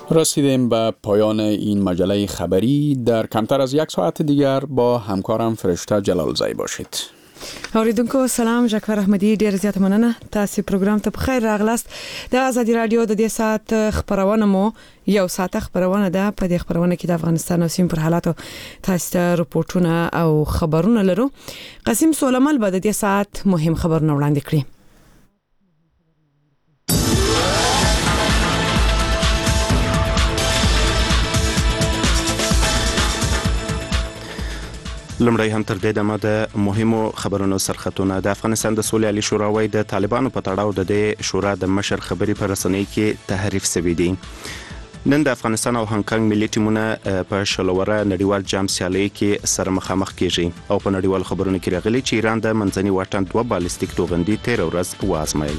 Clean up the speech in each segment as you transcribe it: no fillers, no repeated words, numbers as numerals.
رسیدیم به پایان این مجله خبری. در کمتر از یک ساعت دیگر با همکارم فرشته جلالزی باشید. اوریدونکو سلام، جعفر احمدی ډیر زیات مننه. تاسو پروګرام ته بخیر راغلاست. د آزادي رادیو د دې ساعت خبرونه مو یو ساعت خبرونه ده. په دې خبرونه کې د افغانستان او سیمې پر حالاتو تاسو ته رپورټونه او خبرونه لرو. قاسم سولمل به د دې ساعت مهم خبرونه وړاندې کړي. لمړی هم تر دې دمه د مهمو خبرونو سرخطونه. د افغانستان د سولې عالی شورا وايي د طالبانو په تړاو د دې شورا د مشر خبري پر رسنۍ کې تحریف شوی دی. نن د افغانستان او هانګ کانګ ملي ټیمونه په شلوره نړیوال جام سیالۍ کې سره مخامخ کیږي او په نړیوال خبرونو کې راغلي چې ایران د منځني واټن 2 بالستیک توغندي 13 ورځ وازمایل.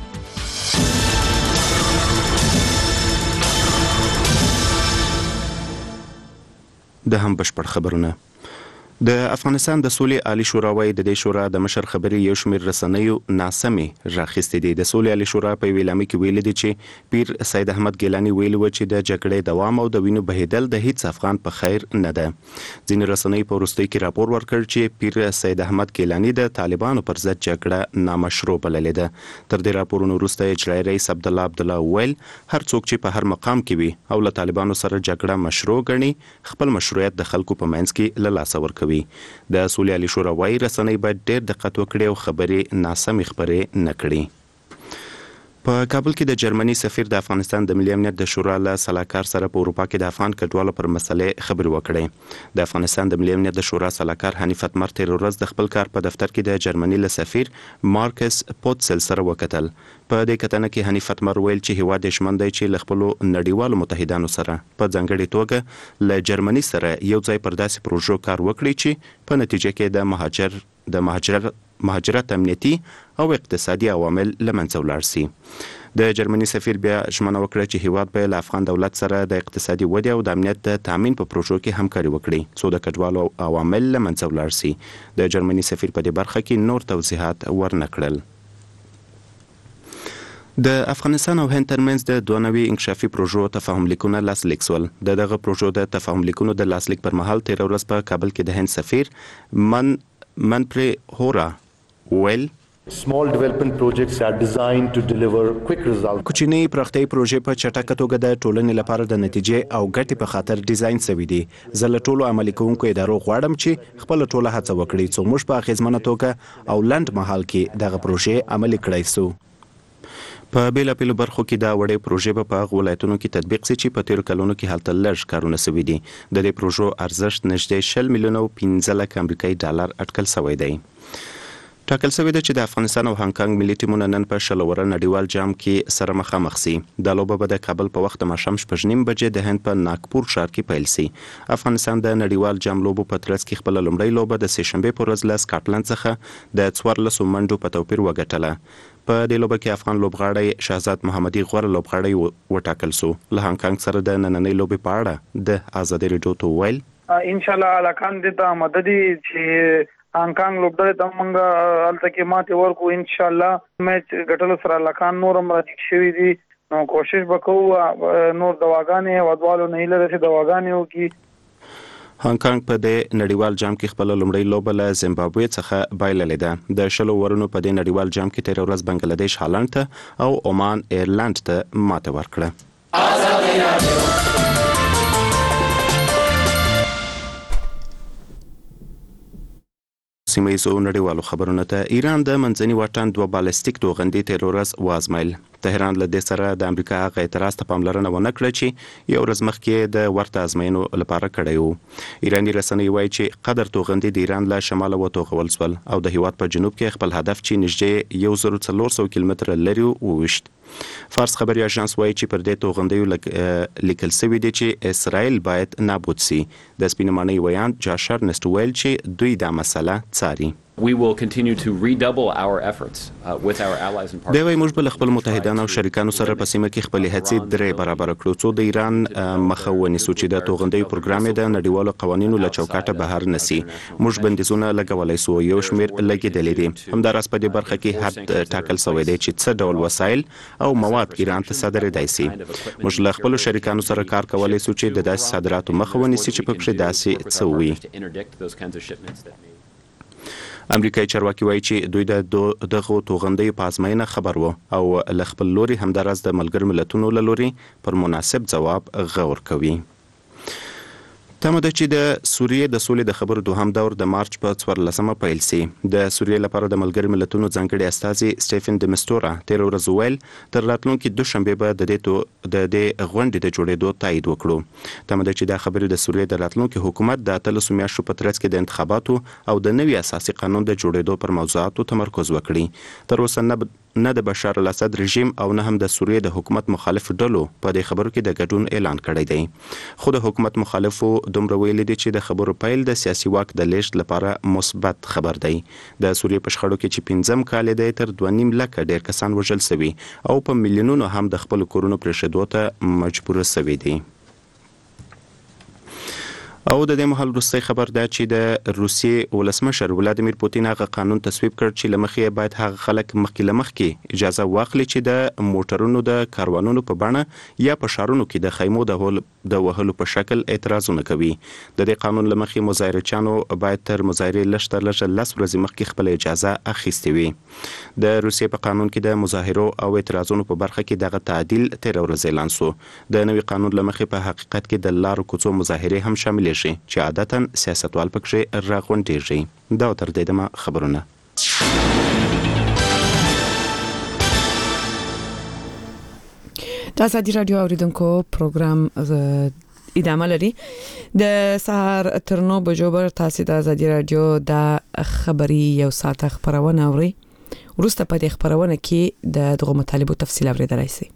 د هم بشپړ خبرونه. د افغانستان د سولې عالی شورا وايي د دې شورا د مشر خبري یو شمېر رسنیو ناسمي راخستې دي. د سولې عالی شورا په ویلامي کې ویل دي چې پیر سید احمد ګیلانی ویل و چې د جګړې دوام او د وینو بهیدل د هیڅ افغان په خیر نه ده. ځینې رسنۍ په وروستۍ کې راپور ورکړ چې پیر سید احمد ګیلانی د طالبانو پر ضد جګړه نامشروع بللې ده. تر دې راپورونو وروسته اجرایي رئیس عبدالله ویل هر څوک چې په هر مقام کې وي او له طالبانو سره جګړه مشروع ګڼي خپل مشروعیت د خلکو په منځ کې له لاسه ورکوي. د سولې عالی شورا وايي رسنۍ باید ډېر دقت وکړي او خبرې ناسمې خبرې نه کړي. په کابل کې د جرمني سفیر د افغانستان د ملي امنیت د شورا له سلاکار سره په اروپا کې د افغان کډوالو پر مسلې خبرې وکړې. د افغانستان د ملي امنیت د شورا سلاکار حنیف اتمر تیر ورځ د خپل کار په دفتر کې د جرمني له سفیر مارکس پوتسل سره وکتل. په دې کتنه کې حنیف اتمر ویل چې هیواد یې شمن دی چې له خپلو نړیوالو متحدانو سره په ځانګړې توګه له جرمني سره یو ځای پر داسې پروژو کار وکړي چې په نتیجه کې د مهاجرت امنیتي او اقتصادي عوامل له منځه ولاړ سي. د جرمني سفیر بیا ژمنه وکړه چې هیواد به له افغان دولت سره د اقتصادي ودې او د امنیت د تامین په پروژو کې همکاري وکړي څو د کډوالو عوامل له منځه ولاړ سي. د جرمني سفیر په دې برخه کې نور توضیحات ورنکړل. د افغانستان او هند ترمنځ د دوه نوي انکشافي پروژو تفاهم لیکونه لاسلیک شول. دغه پروژو د تفاهم لیکونو د لاسلیک پر مهال تیر ورځ په کابل کې د هند سفیر منپری هورا ویل Small development projects are designed to deliver quick results. کوچنی پراختیايي پروژې په چټکه توګه د ټولنې لپاره د نتیجې او ګټې په خاطر ډیزاین شوي دي. زه له ټولو عملي کوونکو ادارو غواړم چې خپل ټوله هڅه وکړي څو موږ په اغیزمنه توګه او لنډ مهال کې دغه پروژې عملي کړای شو. په بیلابیلو برخو کې دا وړې پروژې په هغو ولایتونو کې تطبیق شي چې په تیرو کلونو کې هلته لږ کارونه شوي دي. د دې پروژو ارزښت نږدې 10 میلیونه او 15 لک امریکایي ډالر اټکل شوی دی. ټاکل شوی ده چې د افغانستان او هانګ کانګ ملي ټیمونه نن په شلوره نړیوال جام کې سره مخامخ سي. د لوبه به د کابل په وخت ماښام 6:30 بجې د هند په ناګپور ښار کې پیل سي. افغانستان د نړیوال جام لوبو په ترڅ کې خپل لومړی لوبه د سه شنبه په ورځ له سکاټلند څخه د 14 منډو په توپیر وګټله. په دې لوبه کې افغان لوبغاړی شهزاد محمدي غوره لوبغاړی وټاکل سو. له هانګ کانګ سره د نننۍ لوبې په اړه د آزادي رادیو ته ویل ان شاء الله الکان دې ته مدد چې هانګ کانګ لوبډلې ته موږ الته کې ماته ورکو. ان شاء الله میچ ګټلو سره الکان نورم راځي شوی دي. نو کوشش وکړو نور دواګانې ودوالو نه لري چې دواګانې وکي. هانګ کانګ په دې نړیوال جام کې خپل لومړی لوبه له زیمبابوې څخه بایللې ده. د شلو ورونو په دې نړیوال جام کې تیر ورځ بنگلاديش هالند ته او عمان ایرلند ته ماته ورکړه. سیمه‌یزو نړیوالو خبرونه ته ایران د منځني واټن 2 بالستیک توغندي تیر ورځ وازمایل. تهران له دې سره د امریکا هغه اعتراض ته پاملرنه ونه کړه چې یو ورځ مخکې د ورته ازموینو لپاره کړی و. ایراني رسنۍ وایي چې قدر توغندي د ایران له شماله وتوغول شول او د هیواد په جنوب کې خپل هدف چې نږدې 1400 کیلومتره لري وویشت. فارس خبري اژانس وایي چې پر دې توغندیو لیکل شوی دی چې اسرائیل باید نابود سي. د سپینمانۍ ویاند جاشر نست ویل چې دوی دا مسله څاري. We will continue to redouble our efforts with our allies and partners. دوی موږ بل خپل متحدانو او شریکانو سره په سیمه کې خپل هڅې درې برابر کړو څو د ایران مخه ونیسو چې د توغندۍ پروګرام د نړیوالو قوانینو له چوکاټه بهر نسی. موږ بندیزونه لګولای سو یو شمیر لګیدلې دي. همدارس په دې برخه کې حد ټاکل شوی دی چې څه ډول وسایل او مواد ایران ته صادرېدای شي. موږ له خپل شریکانو سره کار کولای سو چې د داسې صادراتو مخه ونیسي چې په کې داسې څه وي. امریکایي چارواکي وایي چې دوی د دغه توغندۍ په ازموینه خبر وو او له خپل لوري همدارس د ملګرو ملتونو له لوري پر مناسب ځواب غور کوي. تمه ده چې د سوریې د سولې د خبرو دوهم دور د مارچ په 14مه پیل شي. د سوریې لپاره د ملګرو ملتونو ځانګړي استازي سټيفن د مستورا تیر ورځ ویل تر راتلونکي دوشنبه به د دې غونډې د جوړېدو تایید وکړو. تمه ده چې دا خبرې د سوریې د راتلونکي حکومت د 13 میاشتو په ترڅ کې د انتخاباتو او د نوي اساسي قانون د جوړېدو پر موضوعاتو تمرکز وکړي. تر اوسه نه د بشار الاسد رژیم او نه هم د سوریې د حکومت مخالف ډلو په دې خبرو کې د ګډون اعلان کړی دی. خو د حکومت مخالفو دومره ویلي دي چې د خبرو پیل د سیاسي واک د لیږد لپاره مثبت خبر دی. د سوریې په شخړو کې چې 15 کال دی تر 2.5 لکه ډیر کسان وژل شوي او په میلیونونو هم د خپل کورونو پرېښودو ته مجبور شوي دي. او د دې مهال وروستی خبر ده چې د روسیې ولسمشر ولادیمیر پوتین هغه قانون تصویب کړ چې لمخې باید هغه خلک مخکې اجازه واخلي چې د موټرونو د کاروانونو په بڼه یا په ښارونو کې د خیمو د وهلو په شکل اعتراضونه کوي. د دې قانون لمخې مظاهرچیانو باید تر مظاهرې لږ تر لږه 10 ورځې مخکې خپل اجازه اخیستې وي. د روسیې په قانون کې د مظاهرو او اعتراضونو په برخه کې دغه تعدیل تیر ورځ اعلان شو. د نوي قانون لمخې په حقیقت کې د لارو کوڅو مظاهرې هم شامل چې عادتاً سیاستوال پکې راغونډېږي. دا تر دې دمه خبرونه. د ازادي رادیو اوریدونکو پروګرام ادامه لري. د سهار تر 9 بجو بر تاسو د ازادي رادیو د خبري یو ساعت خبرونه اوري. ورسته په دې خبرونه کې د دغه مطالبو تفصیل اوریدلای شئ.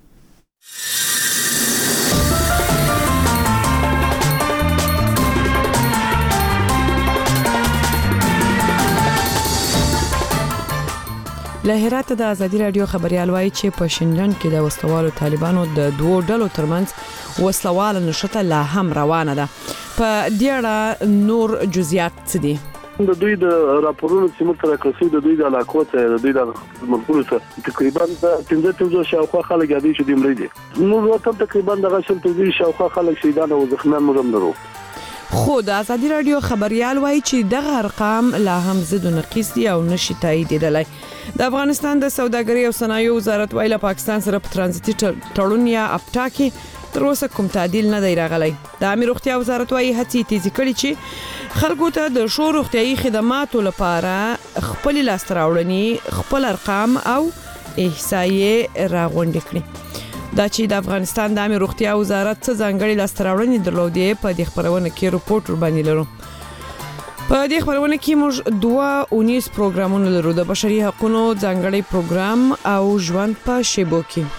له هرات د ازادي رادیو خبريال وایي چې په شینډن کې د وسلوالو طالبانو د دوه ډلو ترمنځ وسلواله نشته لا هم روانه ده. په دې اړه نور جزئیات څه دي؟ د دوی د راپورونو چې موږ سره کړی د دوی د علاقو ته د دوی د مرکز ته تقریبا 15 شاوخوا خلک یادې شو د مړي دي. موږ ته تقریبا د غشل ته شاوخوا خلک شهیدان او زخمیان موږ لرو. خو د ازادي رادیو خبريال وایي چې دغه ارقام لا هم زیات نقص دي او نشي تاییدېدلای. د افغانستان د سوداګرۍ او صنایعو وزارت ویله پاکستان سره په ترانزیتي تړون یا اپټا کې تر اوسه کوم تعدیل نه دی راغلی. د امیر روغتیا وزارت وایي هڅې تیزی کړي چې خلکو ته د شو روغتیايي خدماتو لپاره خپل لاستراوړنی خپل ارقام او احصایې راغونډ کړي. دا چې د افغانستان د امیر روغتیا وزارت څخه ځانګړي لاستراوړنې درلودې په دې خبرونه کې رپورټ ور باندې لرو. په دې خبرونه کې موږ 2 پروګرامونه لرو. د بشري حقوقو ځانګړي پروګرام او ژوند په شیبو کې.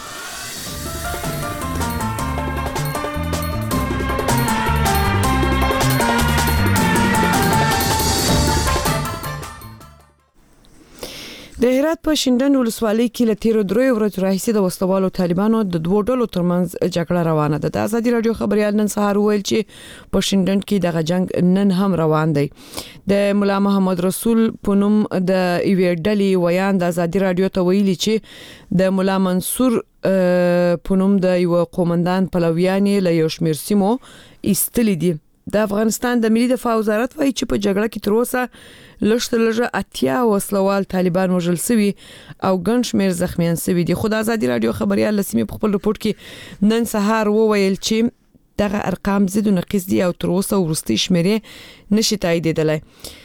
د هرات په شینډن ولسوالۍ کې له تیر 3 ورځې راهیسې د وسلوالو طالبانو د دوه ډلو ترمنځ جګړه روانه ده. د ازادي رادیو خبريال نن سهار ویل چې په شینډن کې دغه جنگ نن هم روان دی. د مولا محمد رسول پونم د ایوې ډلې ویان د ازادي رادیو ته ویلي چې د مولا منصور پونم د یو قومندان پلویانې له یو شمیر سیمو ایستلې دي. د افغانستان د ملي دفاع وزارت وایي چې په جګړه کې تر اوسه لږ 80 وسلوال طالبان وژل شوي او ګڼ شمېر زخمیان شوي دي. خو د ازادي رادیو خبريال لسمې په خپل رپورت کې نن سهار وویل چې دغه ارقام زیات نقص دي او تر اوسه ورستي شمیرې نشي تاییدېدلای.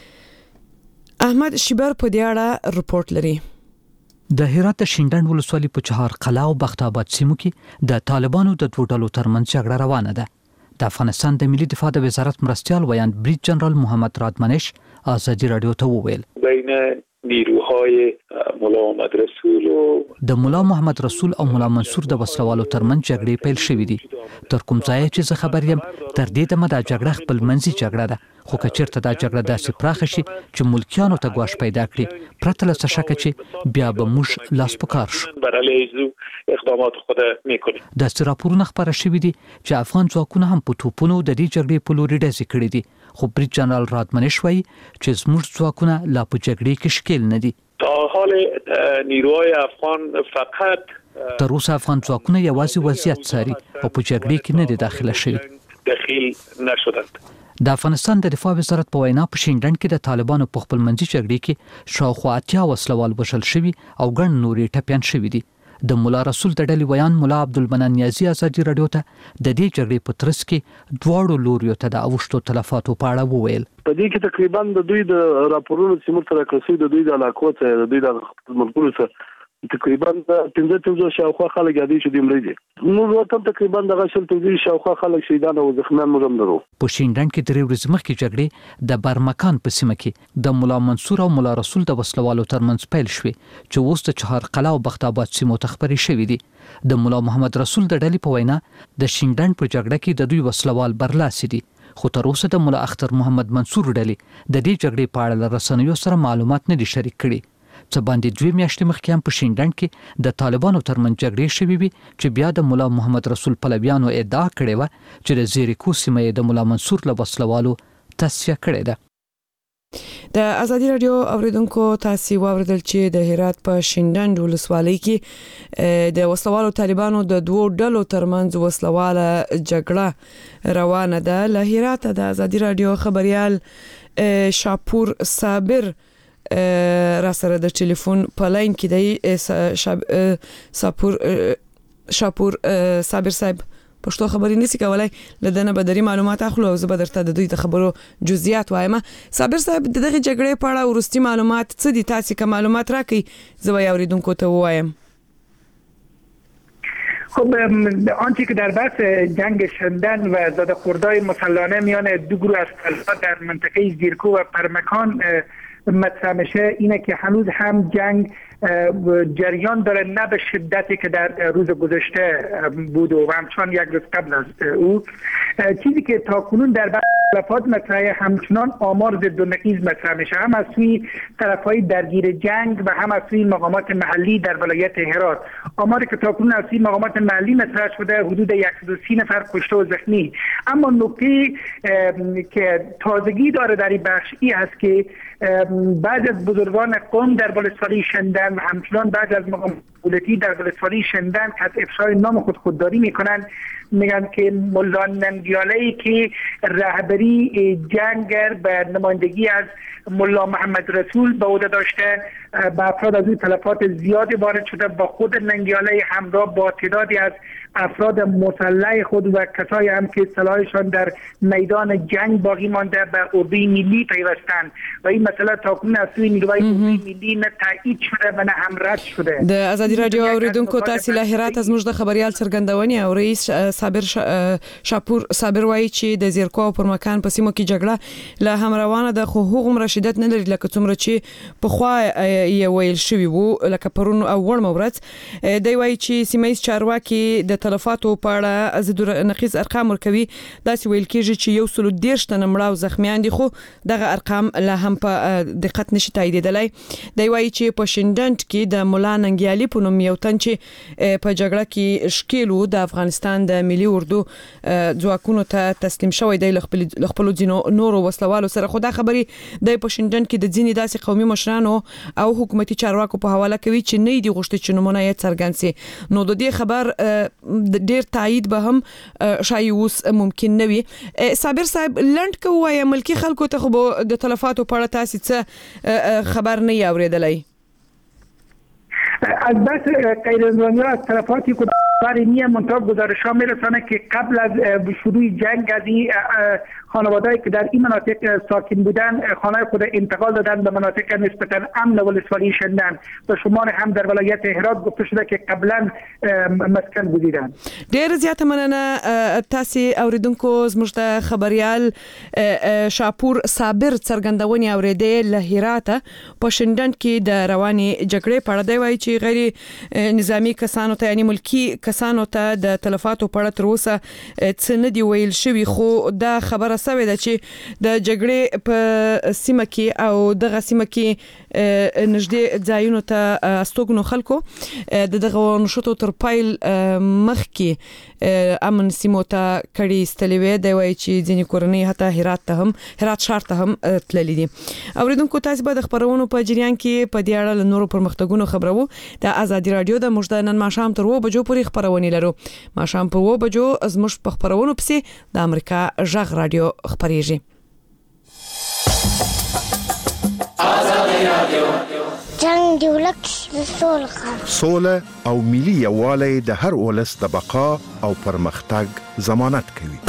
احمد شیبر په دې اړه رپورت لري. د هرات شینډن ولسوالۍ په چهار قلا او بخت آباد سیمو کې د طالبانو د دوه ډلو ترمنځ جګړه روانه ده. د افغانستان د ملي دفاع د وزارت مرستیال ویان بریج جنرال محمد رادمنش ازادي رادیو ته وویل بین نیروهای مولا محمد رسول د مولا محمد رسول او مولا منصور د وسلوالو ترمنځ جګړې پیل شوې دي. تر کوم ځای چې زه خبر یم تر دې دمه د جګړه خپل منځي جګړه ده خو کچیرته دا جګړه داسې پراخه شي چې ملکیانو ته ګواښ پیدا کړي پرته له څه شکه چې بیا به موږ لاس په کار شو. اقدامات خود میکنیم. داسې راپورونه خبره شوي دي چې افغان ځواکونه هم په توپونو د دې جګړې په لوري ډزې کړې دي، خو بریټ جنرال رادمنش وایي چې زموږ ځواکونه لا په جګړې کې ښکیل نه دي. تا حال نیروهای افغان فقط تر اوسه افغان ځواکونه یوازې وضعیت څاري او په جګړې کې نه دي داخله شوي. داخل نشدند. د افغانستان د دفاع وزارت په وینا په شینډن کې د طالبانو په خپلمنځي جګړې کې شاوخوا 80 وسلوال وژل شوي او ګڼ نورې ټپيان شوي دي. د مولا رسول د ډلې ویان مولا عبدالمنان نیازي ازادي رادیو ته د دې جګړې په ترڅ کې دواړو لوریو ته د اوښتو تلفاتو په اړه وویل. په دې کې تقریبا د دوی د راپورونو چې موږ سره کړی د دوی د علاقو ته د دوی د ملګرو سره تقریبا 15 شاوخوا خلک یادې شو د مړي دي. موږ ورته تقریبا د غشل توزیع شاوخوا خلک شهیدان او زخمیان موږ هم لرو. په شینډن کې درې ورځې مخکې جګړې د برمکان په سیمه کې د مولا منصور او مولا رسول د وسلوالو ترمنځ پیل شوې چې اوس د چهار قلا او بخت آباد سیمو ته خبرې شوې دي. د مولا محمد رسول د ډلې په وینا د شینډن په جګړه کې د دوی وسلوال برلاسي دي، خو تر اوسه د مولا اختر محمد منصور ډلې د دې جګړې په اړه رسنیو سره معلومات نه دي شریک کړي. څه باندې 2 میاشتې مخکې هم په شینډن کې د طالبانو ترمنځ جګړې شوې وي چې بیا د مولا محمد رسول پلویانو ادعا کړې و چې د زیریکو سیمه د مولا منصور له وسلوالو تصفیه کړې ده. د ازادي رادیو اوریدونکو تاسو واوریدل چې د هرات په شینډن ولسوالۍ کې د وسلوالو طالبانو د دوو ډلو ترمنځ وسلواله جګړه روانه ده. له هرات د ازادي رادیو خبريال شاپور صابر را سره د ټلیفون په لاین کې دی. شاپور صابر صاحب پښتو خبرې نسی کولای، لدنه بدري معلومات اخلو او زه به درته د دوی د خبرو جزئیات وایم. صابر صاحب دغه جګړې په اړه ورستي معلومات څه دي؟ تاسو کوم معلومات راکړئ زه به اوریدونکو ته وایم. خب آنچه که در بحث جنگ شندن و زده خوردهای مسلحانه میان دو گروه از طالبان در منطقه زیرکو و پرمکان مطرح میشه اینه که هنوز هم جنگ جریان داره، نه به شدتی که در روز گذشته بود و همچنان یک روز قبل از او. چیزی که تاکنون در بحث تلفات مطرحه همچنان آمار ضد و نقیض مطرح میشه، هم از سوی طرفهای درگیر جنگ و هم از سوی مقامات محلی در ولایت هرات. آماری که تاکنون از سوی مقامات محلی مطرح شده حدود 130 نفر کشته و زخمی. اما نکته که تازگی داره در این بخش این است که بعض از بزرگان قوم در ولسوالی شندن و همچنان بعض از مقامات دولتی در ولسوالی شندن که از افشای نام خودداری میکنن، میگن که ملا ننگیاله‌ای که رهبری جنگ به نمایندگی از ملا محمد رسول به عهده داشته به افراد از این تلفات زیادی وارد شده، با خود ننگیاله همراه با تعدادی از افراد مسلح خود و کسایی هم که سلاحشان در میدان جنگ باقی مانده به اردوی ملی پیوستند و این مسئله تاکنون از سوی نیروهای اردوی ملی نه تایید شده و نه هم رد شده. د ازادي رادیو اوریدونکو تاسو له هرات از موږ د خبريال څرګندونې او رئیس صابر شاپور صابر وایي چې د زیرکو او پرمکان په سیمو کې جګړه له هم روانه ده، خو هغوم رشدت نه لري لکه څومره چې په خوا یې ویل شوی وو لکه پرون او ور مورت. دی وایي چې سیمایي چارواکي د تلفاتو په اړه ضد نقیض ارقام ورکوي. داسې ویل کېږي چې 113 تنه مړه او زخمیان دي، خو دغه ارقام لا هم په دقت نشي تاییدېدلای. دی وایي چې په شینډن کې د مولا ننګیالي په نوم یو تن چې په جګړه کې شکیلو د افغانستان د ملي اردو ځواکونو ته تسلیم شوی دی خپل ځینو نورو وسلوالو سره. خو دا خبري د په شینډن کې د ځینې داسې قومي مشرانو او حکومتي چارواکو په حواله کوي چې نه دی غوښتي چې نمونه یې څرګند سي. نو د دې خبر ډیر تایید به هم شای اوس ممکن نه وي. صابر صاحب لند کوی ملکی خلکو ته خو د تلفاتو په اړه تاسو څه خبر نه اوریدلای؟ از بس غیررسمی از تلفاتی که برای منطقه گزارش ها میرسانه که قبل از شروع جنگ از این خانوادهایی که در این مناطق ساکن بودن خانه خود انتقال دادن به مناطق نسبتا امن ولسوالی شندن و شمار هم در ولایت هرات گفته شده که قبلا مسکن بودیدن. ډیر زیاته مننه تاسو اوریدونکو زموږ د خبريال شاپور صابر څرګندونې اوریدې له هرات په شندن کې د رواني جګړې په اړه دی وایي چې غیر نظامی کسانو ته یعنی ملکی کسانو ته د تلفاتو په اړه تر اوسه څه نه دی ویل شوی، خو دا خبره سوې ده چې د جګړې په سیمه کې او دغه سیمه کې نږدې ځایونو ته استوګنو خلکو دغه نشوتو تر پایل مخ کې امن سیمو ته کړي استلې وي دی وایي چې ځینې کورنۍ حتی هرات شهر ته هم تللي دي. اوریدونکو تاسو به د خبرونو په جریان کې په دې اړه نورو پرمختګونو خبرو. د آزادي رادیو د مجده نن ماښام تر 2 بجو پورې خبرونه لرو. ماښام په 2 بجو زموږ په خبرونو پسې د امریکا ژغ رادیو خبريږي. آزادي رادیو جنگ دی ولک سوله او ملي یووالی د هر ولس د بقا او پرمختګ ضمانت کوي.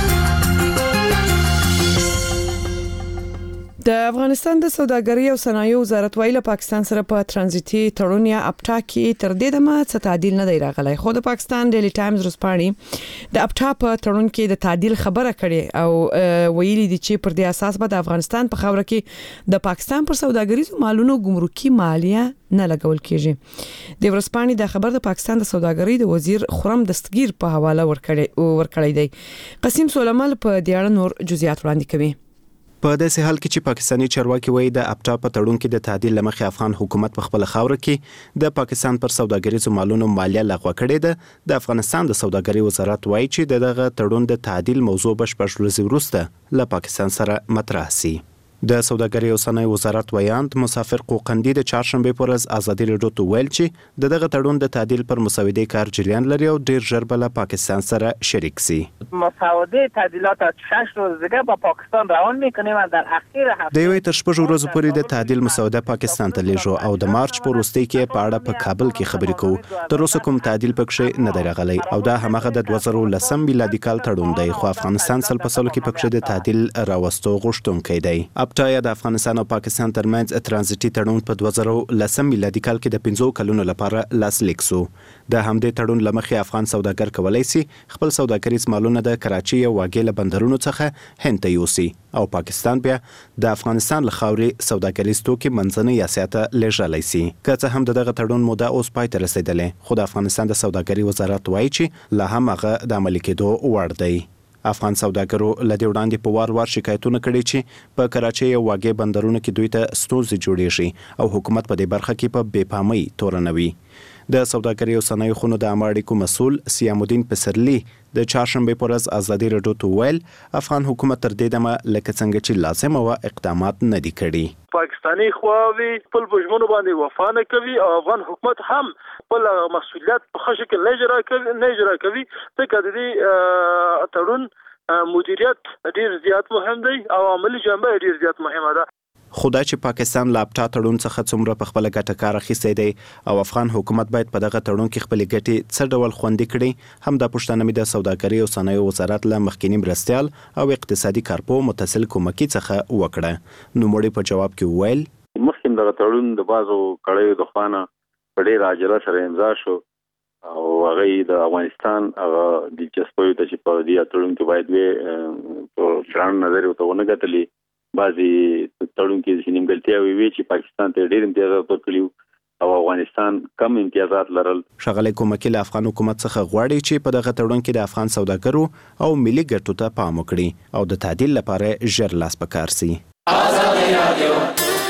د افغانستان د سوداګرۍ او صنایعو وزارت ویله پاکستان سره په ترانزیتي تړون یا اپټا کې تر دې دمه څه تعدیل نه دی راغلی، خو د پاکستان ډیلی ټایمز ورځپاڼې د اپټا په تړون کې د تعدیل خبره کړې او ویلي دي چې پر دې اساس به د افغانستان په خاوره کې د پاکستان پر سوداګریزو مالونو ګمرکي مالیه نه لګول کیږي. د ورځپاڼې د خبر د پاکستان د سوداګرۍ د وزیر خرم دستگیر په حواله ورکړی دی. قاسم سولمل په دې اړه نور جزئیات وړاندې کوي. په داسې حال کې چې پاکستاني چارواکي وایي د اپټا په تړون کې د تعدیل لمخې افغان حکومت په خپل خاوره کې د پاکستان پر سوداګریزو مالونو مالیه لغوه کړې ده، د افغانستان د سوداګرۍ وزارت وایي چې دغه تړون د تعدیل موضوع بشپړ ورځې وروسته له پاکستان سره مطرح شي. د سوداګرۍ او صنایع وزارت ویاند مسافر قوقندي د چهارشنبه پر ورځ آزادي رادیو ته ویل چې دغه تړون د تعدیل پر مسودې کار جریان لري او ډیر ژر به له پاکستان سره شریک شي. مسودې تعدیلات 6 روز دیگه با پاکستان روان میکنیم و در اخیر هفته د یوې تر 6 ورځې پورې د تعدیل مسوده پاکستان ته لیږو او د مارچ په وروستۍ کې په اړه په کابل کې خبرې کوو. تر اوسه کوم تعدیل پکې نه دی راغلی او دا همغه د 2010 میلادي کال تړون دی، خو افغانستان سل په سلو کې پکې د تعدیل راوستو غوښتونکی دی. اپټا د افغانستان او پاکستان ترمنځ ترانزیتي تړون په 2010 میلادي کال کې د 15 کلونو لپاره لاسلیک شو. د همدې تړون لمخې افغان سوداګر کولای شي خپل سوداګریز مالونه د کراچي او واګې له بندرونو څخه هند ته یوسي او پاکستان بیا د افغانستان له خاورې سوداګریز توکي منځنۍ اسیا ته لیږلی شي. که څه هم دغه تړون موده اوس پای ته رسیدلې، خو د افغانستان د سوداګرۍ وزارت وایي چې لا هم هغه د عملي کېدو وړ دی. افغان سوداګرو لدې وړاندې په وار شکایتونه کړي چې په کراچۍ او واګې بندرونو کې دوی ته ستونزې جوړېږي او حکومت په دې برخه کې په بېپامۍ تورنوي. د سوداګرۍ او صنایعو خونو د عامه اړیکو مسؤل سیام الدین پسرلی د چهارشنبه پر ورځ آزادي رادیو ته ویل افغان حکومت تر دې دمه لکه څنګه چې لازم او اقدامات نه دي کړي. پاکستانی خواوی خپل پښمنو باندې وفا نه کوي او افغان حکومت هم خپل مسؤلیت په ښه شکل نه اجرا کوي. ځکه د دې تړون مدیریت ډیر زیات مهم دی او عملی جنبه ډیر زیات مهمه ده. خدای چې پاکستان لا اپټا تړون څخه څومره په خپل ګټه کار اخیستی دی او افغان حکومت باید په دغه تړون کې خپل ګټې څه ډول خوندي کړي، هم د پښتنه مې د سوداګرۍ او صنایعو وزارت له مخکینی مرستیال او اقتصادي کارپو متصل کومکی څخه وکړه. نو مړي په جواب کې ویل مخکې دغه تړون د بازو کړیو د خوانه په ډیر عاجله سره امضا شو او هغه د افغانستان هغه د چسپوي د چې په دې تړون کې باید وي په شران نظر ته ونه غتلی بعضی تړون کې چې نیمګړتیا وی چې پاکستان ته ډېر امتیازات ورکړي او افغانستان کم امتیازات لرل. شغله کومکی له افغان حکومت څخه غواړي چې په دغه تړون کې د افغان سوداګرو او ملي ګټو ته پام وکړي او د تعدیل لپاره ژر لاس پکار سي. آزادي رادیو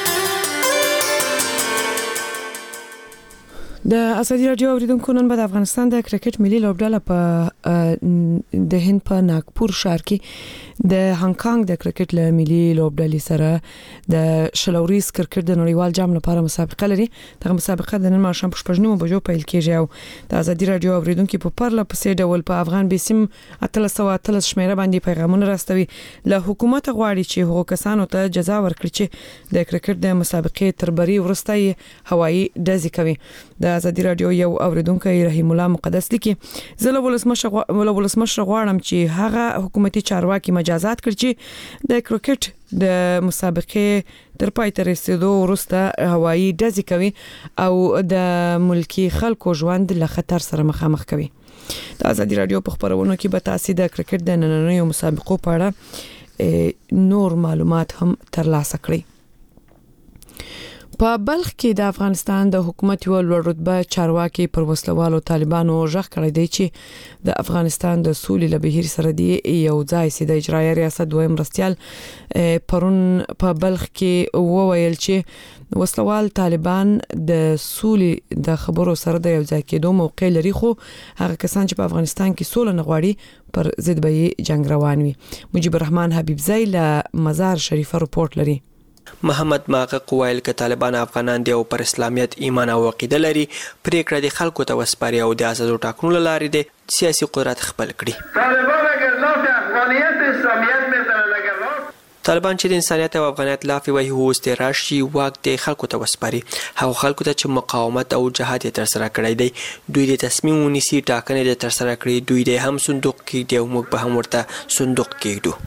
د آزادي رادیو اوریدونکو نن بعد افغانستان د کرکټ ملي لوبډله په د هند په ناګپور ښار کې د هانګ کانګ د کرکټ له ملي لوبډلې سره د شلوريز کرکټ د نړیوال جام لپاره مسابقه لري. دغه مسابقه د نن ماښام په 9 بجو پیل کیږي او د آزادي رادیو اوریدونکو په پرله پسې ډول په افغان بیسیم 1313 شمیره باندې پیغامونه راستوي. له حکومت غواړي چې هغو کسانو ته جزا ورکړي چې د کرکټ د مسابقې تر بری وروسته هوایي ډزې کوي. د آزادي رادیو یو اوریدونکو رحیم الله مقدس لیکي زه ولسمشر غواړم چې هغه حکومتي چارواکي مجازات کړي چې د کرکټ د مسابقې تر پای ته رسیدو وروسته هوایي ډزې کوي او د ملکی خلکو ژوند له خطر سره مخامخ کوي. د آزادي رادیو په خبرونو کې به تاسو د کرکټ د نننیو مسابقو په اړه نور معلومات هم ترلاسه کړئ. په بلخ کې د افغانستان د حکومت یو لوړ رتبه چارواکي پر وسلوالو طالبانو ژغ کړی دی چې د افغانستان د سولې لبهیر سره دی یو ځای سي د اجرایي ریاست دویم مرستیال پرون په بلخ کې وویل چې وسلوال طالبان د سولې د خبرو سره د یو ځای کېدو موقع لري خو هغه کسان چې په افغانستان کې سوله نغواړي پر ضد به جنگ روان وي. مجيب الرحمن حبیبزی له مزار شریفه رپورت لري. محمد ماقق ویل ک طالبان افغانان دی او پر اسلامیت ایمان او عقیده لري پریکړه د خلکو ته وسپاري او د آزادو ټاکنو لاري د سیاسي قدرت خپل کړي. طالبان اگر لاس افغانیت اسلامیت میزنن اگر طالبان چې د انسانیت او افغانیت لافي وایي هو استراشي واک د خلکو ته وسپاري هغه خلکو ته چې مقاومت او جهاد تر سره کړی دی دوی د تصمیم ونیسي ټاکنې د تر سره کړی دوی د هم صندوق کې دی او موږ به هم ورته صندوق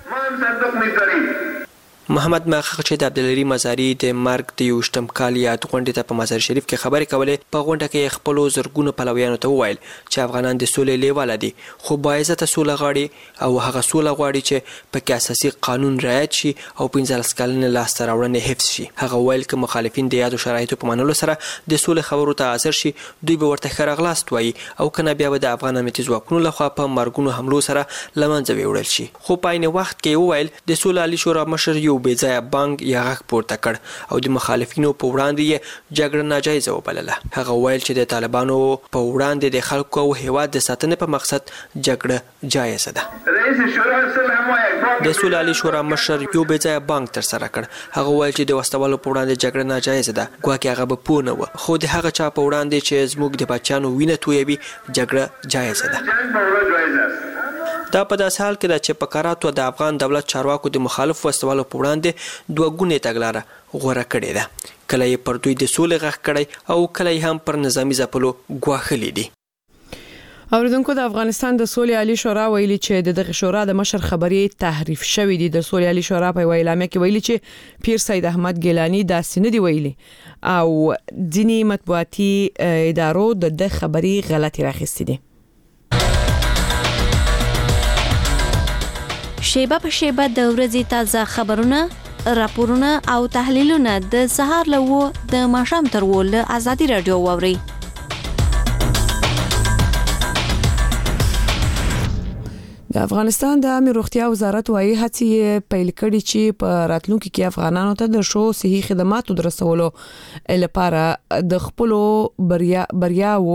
کېږو. محمد ماقق چې د عبدالعلي مزاري د مرګ د 28م کال یاد غونډې ته په مزار شریف کې خبرې کولې په غونډه کې خپل زرګونو پلویانو ته وویل چې افغانان د سولې لیواله دي خو باعزته سوله غواړي او هغه سوله غواړي چې په کې اساسي قانون رعایت شي او 15 کلنه لاسته راوړنې حفظ شي. هغه ویل چې مخالفین د یادو شرایطو په منلو سره د سولې خبرو ته حاضر شي دوی به ورته ښه راغلاست وایي او کنه بیا به د افغان امنیتي ځواکونو لخوا په مرګونو حملو سره لمنځه وړل شي. خو په عین وخت کې وویل د سولې عالی شورا مشر یو بې ځایه بانک یا غږ پورته کړ او د مخالفینو په وړاندې یې جګړه ناجایزه وبلله. هغه ویل چې د طالبانو په وړاندې د خلکو او هیواد د ساتنې په مقصد جګړه جایزه ده. رئیس شورا د سولې عالی شورا مشر یو بې ځایه بانک تر سره کړ. هغه ویل چې د وسلوالو په وړاندې جګړه ناجایزه ده ګواکې هغه به پوه نه و خو د هغه چا په وړاندې چې زموږ د بچیانو وینه تویوي جګړه جایزه ده. دا په داسې حال کې ده چې په کراتو د افغان دولت چارواکو د مخالف وسلوالو په وړاندې دوه ګونې تګلاره غوره کړې ده. کله یې پر دوی د سولې غږ کړی او کله یې هم پر نظامي ځپلو ګواښلي دي. اوریدونکو د افغانستان د سولې عالی شورا ویلي چې دغه شورا د مشر خبري تحریف شوی دی. د سولې عالی شورا په اعلامیه کې ویلي چې پیر سید احمد ګیلانی دا سند دی ویلي او ځینی مطبوعاتي ادارو د خبري غلطي راخستې دي. شیبه په شیبه د ورځې تازه خبرونه راپورونه او تحلیلونه د سهار له د ماښام تر ول ازادي رادیو ووري. د افغانستان د عامه روغتیا وزارت وايي هڅې پیل کړي چې په راتلونکي کې افغانانو ته د شو صحي خدماتو درسولو لپاره د خپل بریاو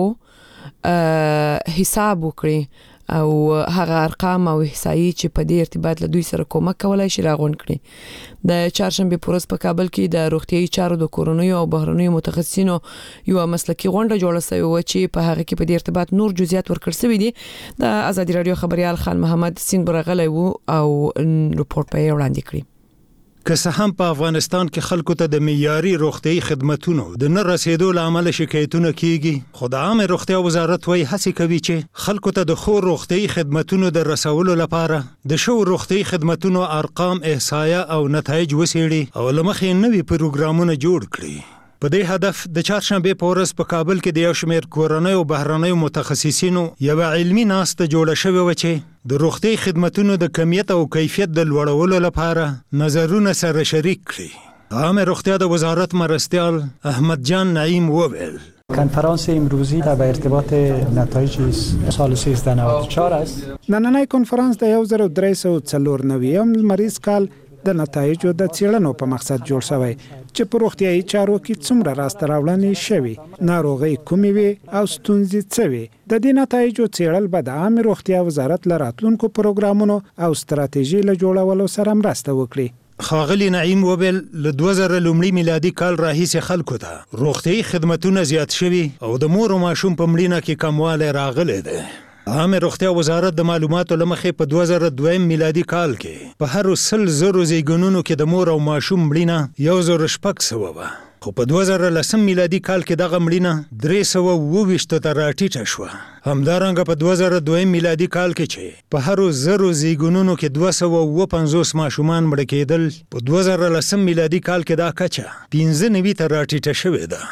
حساب وکړي او هغه ارقام او احصایي چې په دې ارتباط له دوی سره کومک کولای شي راغونډ کړي. د چهارشنبه پورس په کابل کې د روغتيایي چارو د کورونیو او بهرنیو متخصصینو یو مسلکي غونډه جوړه شوې و چې په هغه کې په دې ارتباط نور جزئیات ورکړل شوی دي. د ازادي رادیو خبريال خان محمد سین برغلی وو او رپورت په وړاندې کړی. که څه هم په افغانستان کې خلکو ته د معیاري روغتيایي خدماتو د نه رسیدو لامل شکایتونه کیږي خو د عامه روغتیا وزارت وايي هڅه کوي چې خلکو ته د خو روغتيایي خدماتو د رسولو لپاره د شو روغتيایي خدماتو ارقام احصایه او نتایج وسیړي او لمخې نوي پروګرامونه جوړ کړي. په دې هدف د چهارشنبه په ورځ په کابل کې د یو شمېر کورنۍ او بهرنیو متخصصینو یو علمي ناسته جوړه شوې و چې د روغتي خدماتو د کمیت او کیفیت د لوړولو لپاره نظرونه سره شریک کړي. عامه روغتیا د وزارت مرستیال احمد جان نعیم وویل کنفرانس امروزی در ارتباط نتایج سال 1394 است. نننۍ کنفرانس د 1394 مریض کال د نتایجو د څېړنو په مقصد جوړ شوی چې په روغتيایي چارو کې څومره راسته راوړنې شوي ناروغي کومې وي او ستونزې څه وي. د دې نتایجو څېړل به د عامه روغتیا وزارت له راتلونکو پروګرامونو او ستراتیژي له جوړولو سره مرسته وکړي. خاغلی نعیم وبل له 2000 لومړي میلادي کال راهیسې خلکو ته روغتيایي خدماتونه زیات شوي او د مور او ماشوم په مړینه کې کموالی راغلی دی. عامه روغتیا وزارت د معلوماتو لمخې په 2002 میلادي کال کې په هر 100,000 زیږونونو کې د مور او ماشوم مړینه 1,600 وه خو په 2010 میلادي کال کې دغه مړینه 322 ته راټیټه شوه. همدارنګه په 2002 میلادي کال کې چې په هر 1,000 زیږونونو کې 250 ماشومان مړه کېدل په 2010 میلادي کال کې دا کچه 95 ته راټیټه شوې ده.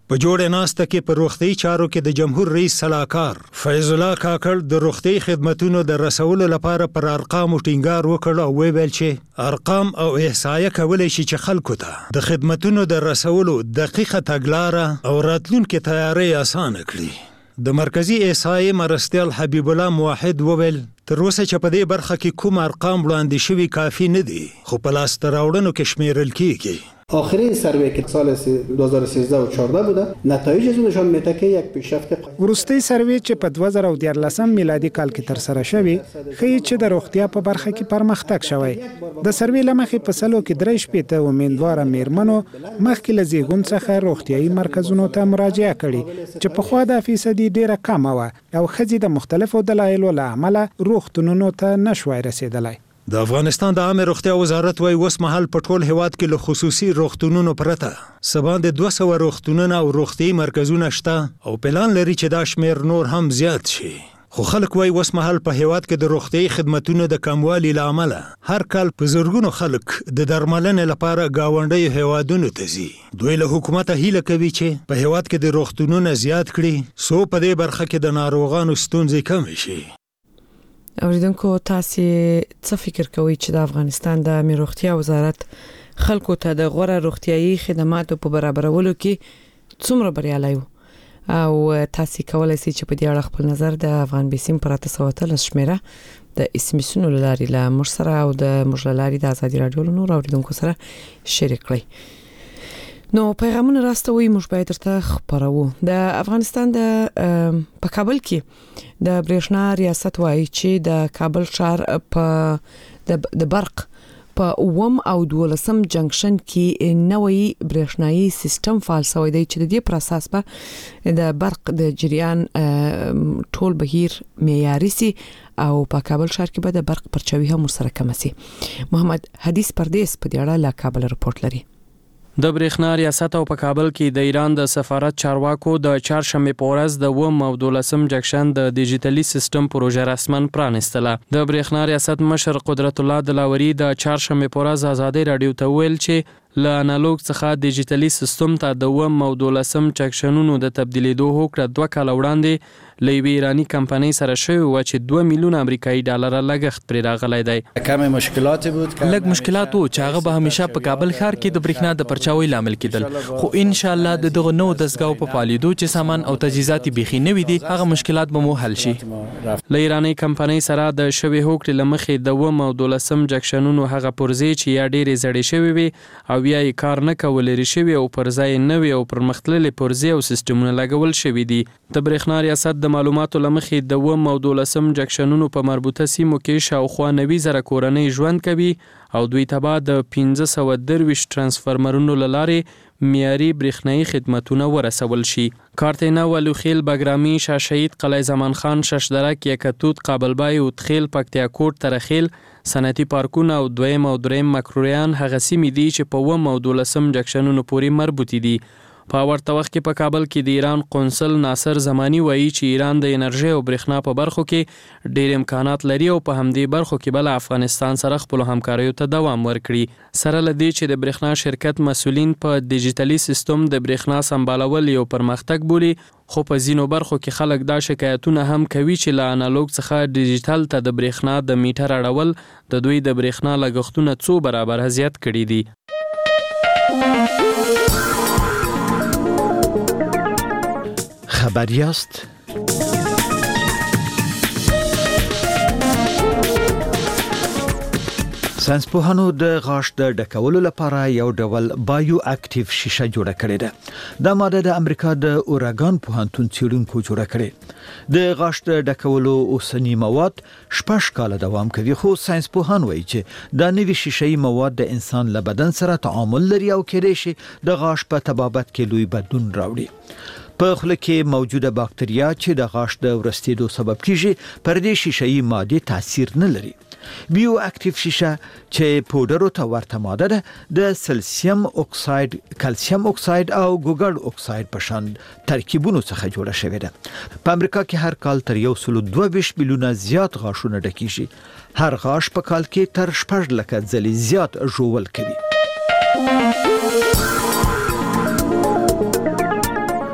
په جوړه ناسته کې په روغتي چارو کې د جمهور رئیس صلاحکار فیض الله کاکړ د روغتي خدماتو د رسولو لپاره پر ارقام ټینګار وکړ او ویل چې ارقام او احصایه کولای شي چې خلکو ته د خدماتو د رسولو دقیقه تګلارې او راتلونکو تیاری اسانه کړي. د مرکزی احصایې مرستیال حبیب الله موحد وویل تر اوسه چې په دې برخه کې کوم ارقام وړاندې شوي کافی نه دي، خو په لاسته راوړنو کې شمیرل کیږي. آخرین سروی که سال 2013 و 14 بوده نتایج از اون نشان میده که یک پیشرفت ورستی سروی چې په 2014 میلادي کال کې تر سره شوی ښیي چې د روغتیا په برخه کې پرمختګ شوی. د سروی لمخې په سلو کې 3 امیدواره میرمنو مخکې له زیږون څخه روغتیايي مرکزونو ته مراجعه کړې چې په خوا د فیصدي ډیره کمه وه او ښځې د مختلفو دلایلو له امله روغتونونو ته نشوای رسیدلی. د افغانستان د عامه روغتیا وزارت وايي اوس مهال په ټول هیواد کې له خصوصي روغتونونو پرته سباند 200 روغتونونه او روغتي مرکزونه شته او پلان لري چې دا شمیر نور هم زیات شي. خو خلک وايي اوس مهال په هیواد کې د روغتي خدماتو د کموالي لامل هر کال په زرګونو خلک د درملنې لپاره گاونډي هیوادونو ته ځي. دوی له حکومت هیله کوي چې په هیواد کې د روغتونونو زیات کړي سو په دې برخه کې د ناروغانو ستونزې کم شي. اوریدونکو تاسو څه فکر کوئ چې د افغانستان د عامه روغتیا وزارت خلکو ته د غوړه روغتیايي خدماتو په برابرولو کې څومره بریالي وو او تاسو کولای شئ چې په دې اړه خپل نظر د افغان بیسیم پر 813 شمیره د اسمسونو لاري له موږ سره او د موږ لاري د ازادي رادیو نور اوریدونکو سره شریک کړئ. نو پیغامونه راستوي موږ باید ترته خبرو. د افغانستان په کابل کې د برېښنا ریاست وایي چې د کابل ښار په د برق په 9 او 12 جنکشن کې نوې برېښنايي سیستم فعال شوی دی چې د دې پر اساس به د برق د جریان ټول بهیر معیاري سي او په کابل ښار کې به د برق پرچاوي هم سره کم سي. محمد حدیث پردیس په دې اړه له کابل رپورت لري. د برېښنا ریاست او په کابل کې د ایران د سفارت چارواکو د چهارشنبه په ورځ د 9 او 12 جنکشن د ډیجیټلي سیستم پروژه رسمن پرانستله. د برېښنا ریاست مشر قدرت الله دلاوري د چهارشنبه په ورځ ازادي رادیو ته ویل چې له انالوګ څخه ډیجیټلي سیستم ته د 9 او 12 جنکشنونو د تبدیلیدو هوکړه 2 کال وړاندې لوی ایرانی کمپنۍ سره شوی و چې 2 میلیون امریکایي ډالر لګښت پرې راغلی دی. کم مشکلات بود لږ مشکلات وو چې هغه به همیشه په کابل ښار کې د برېښنا د پرچاوي لامل کېدل، خو ان شاء الله د دغه نو دستګاو په فعالیدو چې سامان او تجهیزات بيخي نوي دي هغه مشکلات به مو حل شي. له ایرانی کمپنۍ سره د شوی هوکړې لمخې د 9 او 12 جنکشنونو هغه پرزې چې یا ډېرې زړې شوی وي او یا یې کار نه کول لري شوی او پرځای نوې او پرمختللې پرزې او سیستمونه لګول شوی دي. د برېښنا ریاست د معلوماتو لمخې د 9 او 12 جنکشنونو په مربوطه سیمو کې شاوخوا 90,000 کورنۍ ژوند کوي او دوی ته د 1523 ترانسفارمرونو لارې معیاري برېښنايي خدماتونه ورسول شي. کارتینا ولوخیل بګرامي شاشهید قلعه زمان خان ششدرک یکتوت قابلبای او تخیل پکتیاکوټ ترخیل صنعتي پارکونه او 2 او 3 مکروریان هغه سیمې دي چې په 9 او 12 جنکشنونو پورې مربوطي دي. په ورته وخت کې په کابل کې د ایران قونسل ناصر زمانی وایي چې ایران د انرژي او برېښنا په برخو کې ډېر امکانات لري او په همدې برخو کې بل افغانستان سره خپل همکاریو ته دوام ورکړي. سره لدی چې د برېښنا شرکت مسولین په ډیجیټلي سیستم د برېښنا سمبالول یو پرمختګ بولي، خو په ځینو برخو کې خلک دا شکایتونه هم کوي چې له انالوګ څخه ډیجیټل ته د برېښنا د میټر اړول د دوی د برېښنا لګښتونه څو برابر زیات کړي دي. خبریاست ساينسپوهانو د غاښ د ډکولو لپاره یو ډول بایو اکټیو شیشه جوړه کړې ده. دا ماده د امریکا د اورګان پوهنتون څېړونکو جوړه کړې. د غاښ د ډکولو اوسنی مواد 6 کاله دوام کوي، خو ساينسپوهان وایي چې دا نوي شیشه‌ای مواد د انسان له بدن سره تعامل لري او کېدای شي د غاښ په طبابت کې لوی بدلون راوړي. په خوله کې موجوده باکتریا چې د غاښ د ورستېدو سبب کیږي پر دې شیشه‌ای ماده تاثیر نه لري. بیو اکټیو شیشه چې پودرو ته ورته ماده ده د سلسیم اکساید، کلسیم اکساید او ګوګړ اکساید په شان ترکیبونو څخه جوړه شوې ده. په امریکا کې هر کال تر 122 میلیونه زیات غاښونه ډکیږي. هر غاښ په کال کې تر 6 لکه ځلې زیات ژوول کوي.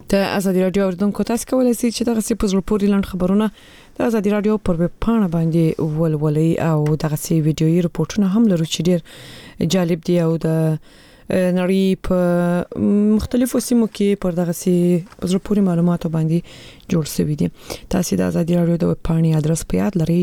د ازادي رادیو اوریدونکو تاسو کولای شئ چې دغه په زړه پورې لاند خبرونه د ازادي رادیو پر ویب پاڼه باندې ولولئ او دغه ویډیويي رپورټونه هم لرو چې ډېر جالب دي او د نړۍ په مختلفو سیمو کې پر دغه زړه پورې معلوماتو باندې جوړ شوی دي. تاسو د ازادي رادیو د ویب پاڼې آدرس په یاد لرئ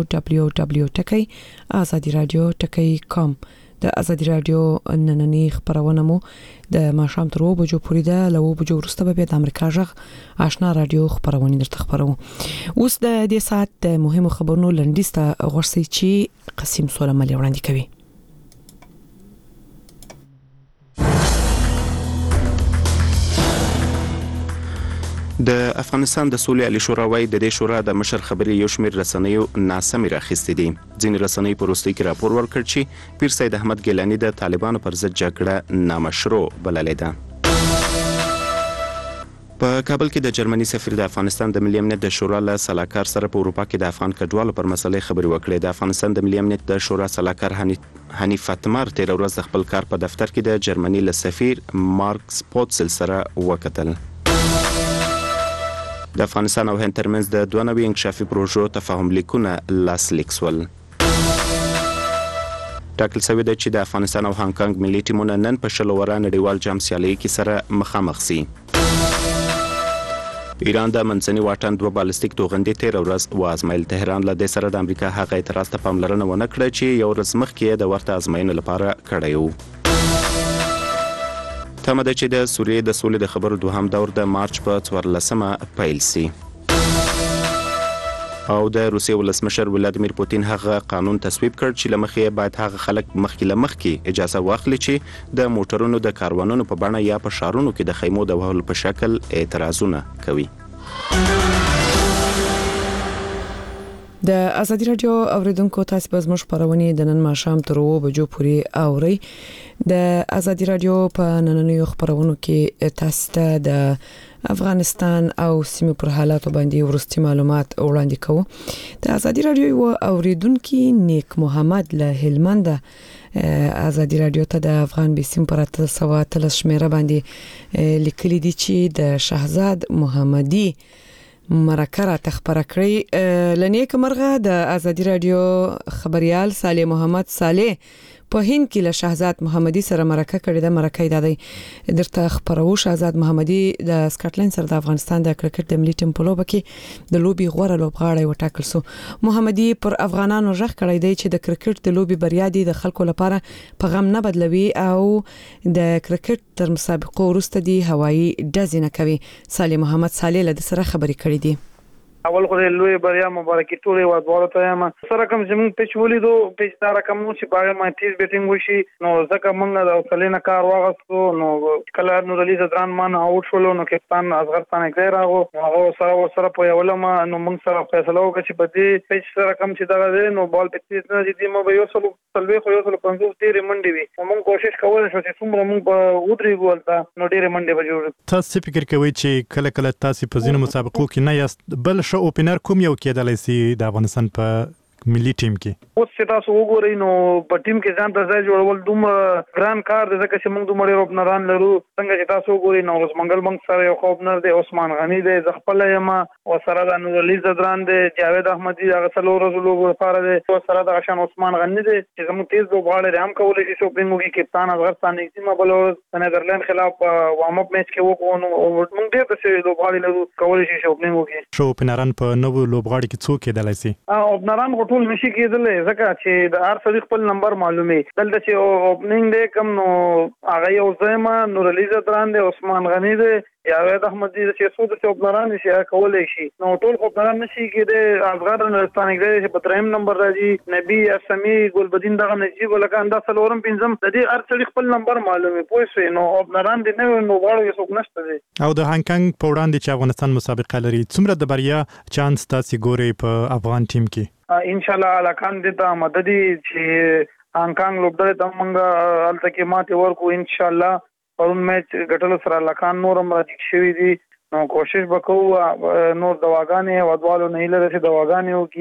www.azadiradio.com. د ازادي رادیو نننی خبرونه مو د ماښام تر 2 بجو پورې ده. له 2 بجو وروسته به د امریکا جغ آشنا رادیو خبرونه درته خبرو. اوس د دې ساعت د مهمو خبرونو لنډیسته غوښتي چې قسم سولمل وړاندې کوي. د افغانستان د سولې عالی شورا وايي د دې شورا د مشر خبري یو شمېر رسنیو ناسمې راخستې دي. ځینې رسنۍ په وروستي کې راپور ورکړ چې پیر سید احمد ګیلانی د طالبانو پر ضد جګړه نامشروع بللې ده. په کابل کې د جرمني سفیر د افغانستان د ملي امنیت د شورا له سلاکار سره په اروپا کې د افغان کډوالو پر مسلې خبرې وکړې. د افغانستان د ملي امنیت د شورا سلاکار حنیف فتمر تیر ورځ د خپل کار په دفتر کې د جرمني له سفیر مارک سپوتسل سره وکتل. د افغانستان او هند ترمنځ د 2 نوي انکشافي پروژو تفاهم لیکونه لاسلیک شول. ټاکل شوی دی چې د افغانستان او هانګ کانګ ملي ټیمونه نن په شلو ورا نړیوال جام سیالۍ کې سره مخامخ شي. ایران د منځني واټن 2 بالستیک توغندي تیر ورځ وازمایل. تهران له دې سره د امریکا هغه اعتراض ته پاملرنه ونه کړه چې یو ورځ مخکې د ورته ازمایښت لپاره کړی و. تمه ده چې د سوریې د سولې د خبرو دوهم دور د مارچ په 14مه پیل شي. او د روسیې ولسمشر ولادیمیر پوتین هغه قانون تصویب کړ چې لمخې باید هغه خلک مخکې اجازه واخلي چې د موټرونو د کاروانونو په بڼه یا په شارونو کې د خیمو د وهلو په شکل اعتراضونه کوي. د ازادي رادیو اوریدونکو تاسو به زموږ خبرونه د نن ماښام تر 2 بجو پورې اورئ. د ازادي رادیو په نننیو خبرونو کې تاسو ته د افغانستان او سیمې پر حالاتو باندې ورستي معلومات وړاندې کوو. د ازادي رادیو اوریدونکو نیک محمد له هلمند ازادي رادیو ته د افغان بیسیم پر 313 شمیره باندې لیکلي دي چې د شهزاد محمدي مرکه را تخبره کړی. لنیک مرغه د ازادي رادیو خبريال صالح محمد صالح په هند کې له شهزاد محمدي سره مرکه کړې ده. مرکه د درته خبرو شهزاد محمدي د سکاټلند سره د افغانستان د کرکټ د ملي ټیم په لوبه کې د لوبي غوړه لوبغاړی وټاکل سو. محمدي پر افغانانو ژغ کړی دی چې د کرکټ د لوبي بریا دي د خلکو لپاره پیغام نه بدلوي او د کرکټ تر مسابقو وروسته دي هوایي ډزې نه کوي. صالح محمد صالح له سره خبرې کړې دي. اول خو لوی بریا مبارکي ټولې وادواله ته یم. سره کوم چې موږ پیچ ولیدو پیچ دا رقم نو چې باغ ما تیز بیټینګ وشي نو ځکه موږ د اوسلینه کار واغستو نو کله نو رلیز دران مان اوټ شول نو کپتان اصغر ثاني غیر هغه سره په یو لمه نو موږ سره فیصله وکړه چې په دې پیچ سره کوم چې دا نو بال په تیز نه دي مو به یو څلو تلوي خو یو څلو 50 ډېر منډي وي. موږ کوشش کوو چې څومره موږ په ودري ګولتا نو ډېر منډي به جوړ. تاسو فکر کوئ چې کله تاسو په ځینو مسابقو کې نه یاست بل شو اوپنر کوم یو کېدلای شي د افغانستان په ملي ټیم کې؟ اوس چې تاسو وګورئ نو په ټیم کې ځان ته ځای جوړول دومره ګران کار دی ځکه چې موږ دومره اوپنران لرو. څنګه چې تاسو وګورئ نو اوس منګل بنک سره یو اوپنر دی عثمان غنی دی زخپل یما او سره د نور علی زدران دی جاوید احمدی هغه څلور ورځې لپاره دی او سره د شان عثمان غنی دی چې زموږ تیز لوبغاړي هم کولای شي شوپینګ وکړي. کپتان اصغر ثاني سیمه بل نېدرلند خلاف وارم اپ میچ کې وکړو نو موږ ډېر څه لوبغاړي لرو کولای شي شوپینګ وکړي. شو اوپنران په نوو لوبغاړي کې څوک کېدلای شي؟ اوپنران ټول نشي کېدل ځکه چې د هر څه خپل نمبر معلومي. دلته چې اوپننګ دی کم نو هغه یو زما نور علی زدران دی عثمان غنی دی جاوید احمدی چې څو د اوپنران نشي کولای شي نو ټول اوپنران نشي کېدل. اصغر ثاني غیر چې په 3 نمبر راځي نبی اسمی ګلبدین دغه نجیب ولکه انده سلورم پنځم د دې هر څه خپل نمبر معلومي پوه شئ نو اوپنران دي نه نو غواړي څوک نشته دي. او د هانګ کانګ په وړاندې چې افغانستان مسابقه لري څومره د بریا چانس تاسو ګوري په افغان ټیم کې؟ ان شاء الله الکان دې ته مددي چې هانګ کانګ لوبډل ته موږ الته کې ماته ورکو ان شاء الله پرون میچ ګټل سره الکان نورم راځي شوی دي نو کوشش وکړو نور دواګانې ودوالو نه لري چې دواګانې وکي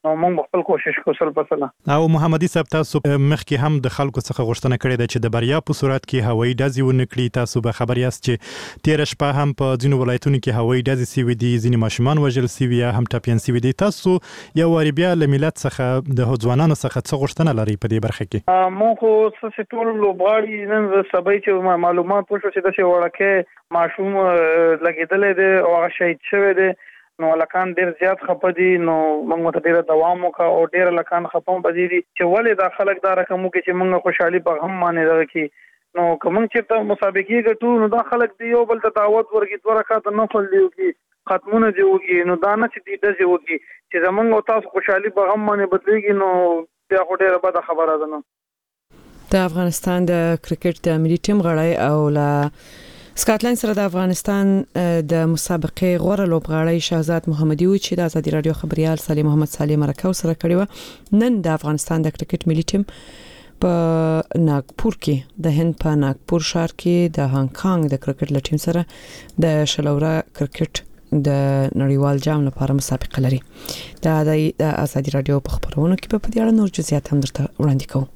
نو موږ خپل کوشش کوو پسله. او محمدي صاحب تاسو مخکې هم د خلکو څخه غوښتنه کړې ده چې د بریا په صورت کې هوایي ډزې ونکړي. تاسو به خبر یاست چې تیر شپه هم په ځینو ولایتونو کې هوایي ډزې سوي دي، ځینې ماشومان وژل سوي یا هم ټپیان سوي دي. تاسو یو واري بیا له ملت څخه د ځوانانو څخه څه غوښتنه لرئ په دې برخه کې؟ مو خو څه ټول لوبغاړي نن سبا چې معلومات وشو چې د وړکه ماشوم لګیدلې ده او هغه شهید شوی دی، نو لکان ډیر زیات خپه دي. نو موږ ته ډیر دوام وکړو او ډیر لکان خپم پدې دي چې ولې دا خلک دا رقمو کې چې موږ خوشحالي په هم باندې دغه کې نو کوم چې ته مسابقې ګټو نو دا خلک دی یو بل ته دعوت ورګي دوه رکعات نه خللیو کې ختمونه دی وږي نو دا نه چې دې د وږي چې زمونږ او تاسو خوشحالي په هم باندې بدلېږي نو بیا خو ډیره بده خبره ده. نو د افغانستان د کرکټ د ملي ټیم غړی او لا سکاټلند سره د افغانستان د مسابقې غوړه لوبغاړی شهزاد محمدي و چې د ازادي رادیو خبريال صالح محمد صالح مرکو سره کړی و. نن د افغانستان د کرکټ ملي ټیم په ناګپور کې د هند په ناګپور ښار کې د هانګ کانګ د کرکټ ټیم سره د شلورا کرکټ د نړیوال جام لپاره مسابقه لري. د ازادي رادیو په خبرونو کې په دې اړه نور جزئیات هم درته وړاندې کوم.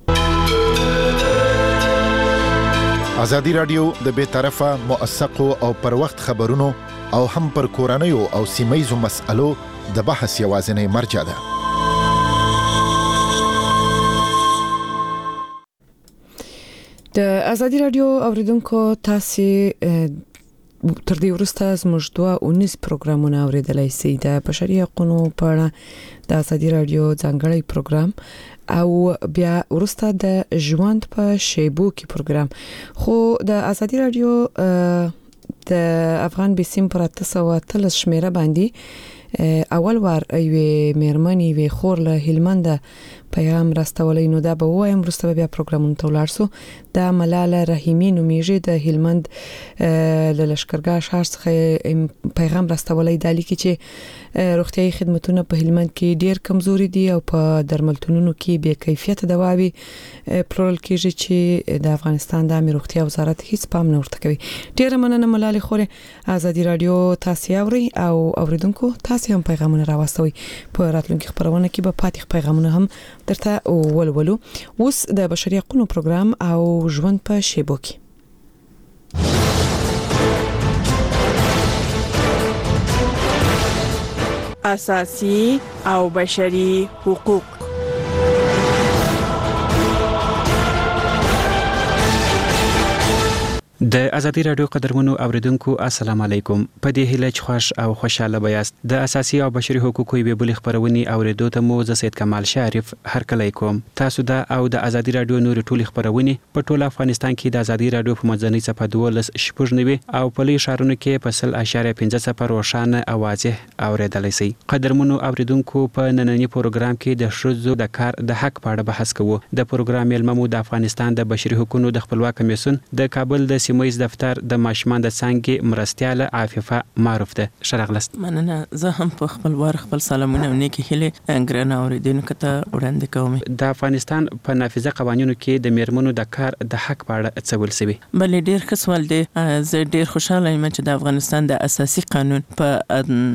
ازادي رادیو د بے طرفه موثقو او پر وخت خبرونو او هم پر کورنیو او سیمایزو مسألو د بحث یوازینی مرجع ده. د ازادي رادیو اوریدونکو تاسو تر دې وروسته زموږ 2 پروګرامونه اوریدلای شئ. د بشري حقوقو په اړه د ازادي رادیو ځانګړی پروګرام او بیا وروسته د ژوند په شیبو کې پروګرام. خو د ازادي رادیو د افغان بسیم پر 913 شمیره باندې اول وار یوې میرمنې وی خور له هلمند پیغام راستولې. نو دا به وایم وروسته بیا پروګرامونه تولار سو. د ملاله رحیمی نومیږي د هلمند له لشکرګاه شهر څخه پیغام راستولې د لیکي چې روغتيایي خدماتونه په هلمند کې ډیر کمزوري دي او په درملتونونو کې بې کیفیت دواوي پلورل کېږي چې د افغانستان د امنیت روغتیا وزارت هیڅ پام نه ورته کوي. ډیر مننه ملاله خوره. ازادي رادیو تاسو اوري او اوریدونکو تاسو هم پیغامونه راوستوي. په راتلونکي خبرونه کې به پاتې پیغامونه هم درته ولولو. اوس د بشري حقوقو پروګرام او ژوند په شیبو کې. اساسي او بشري حقوق. د ازادي رادیو قدرمنو اوریدونکو السلام علیکم. په دې هیله چې خوش او خوشاله بیاست. د اساسي او بشري حقوقو یوې بلې خبرونې اوریدو ته مو زه سید کمال شریف هرکلی کوم. تاسو د او د ازادي رادیو نور ټولې خبرونې په ټول افغانستان کې د ازادي رادیو په مجازي صفحه 12 او په لوی ښارونو کې په 0.5 روښانه او واضح اوریدلای شئ. قدرمنو اوریدونکو په نننی پروګرام کې د ښځو د کار د حق په اړه بحث کوو. د پروګرام ملممو د افغانستان د بشري حقوقو د خپلواک کمیسیون د کابل د سیمایي دفتر د ماشومان د څنګه مرستياله عاففه معروف ده. شرغلست مننه. زه هم په خپل سلامونه او نیکی هیله انګرنه اوریدونکو ته وړاندې کوم. د افغانستان په نافذه قوانینو کې د میرمنو د کار د حق په اړه څه ول سوي؟ بلې ډیر ښه سوال دی. زه ډیر خوشاله یم چې د افغانستان د اساسي قانون په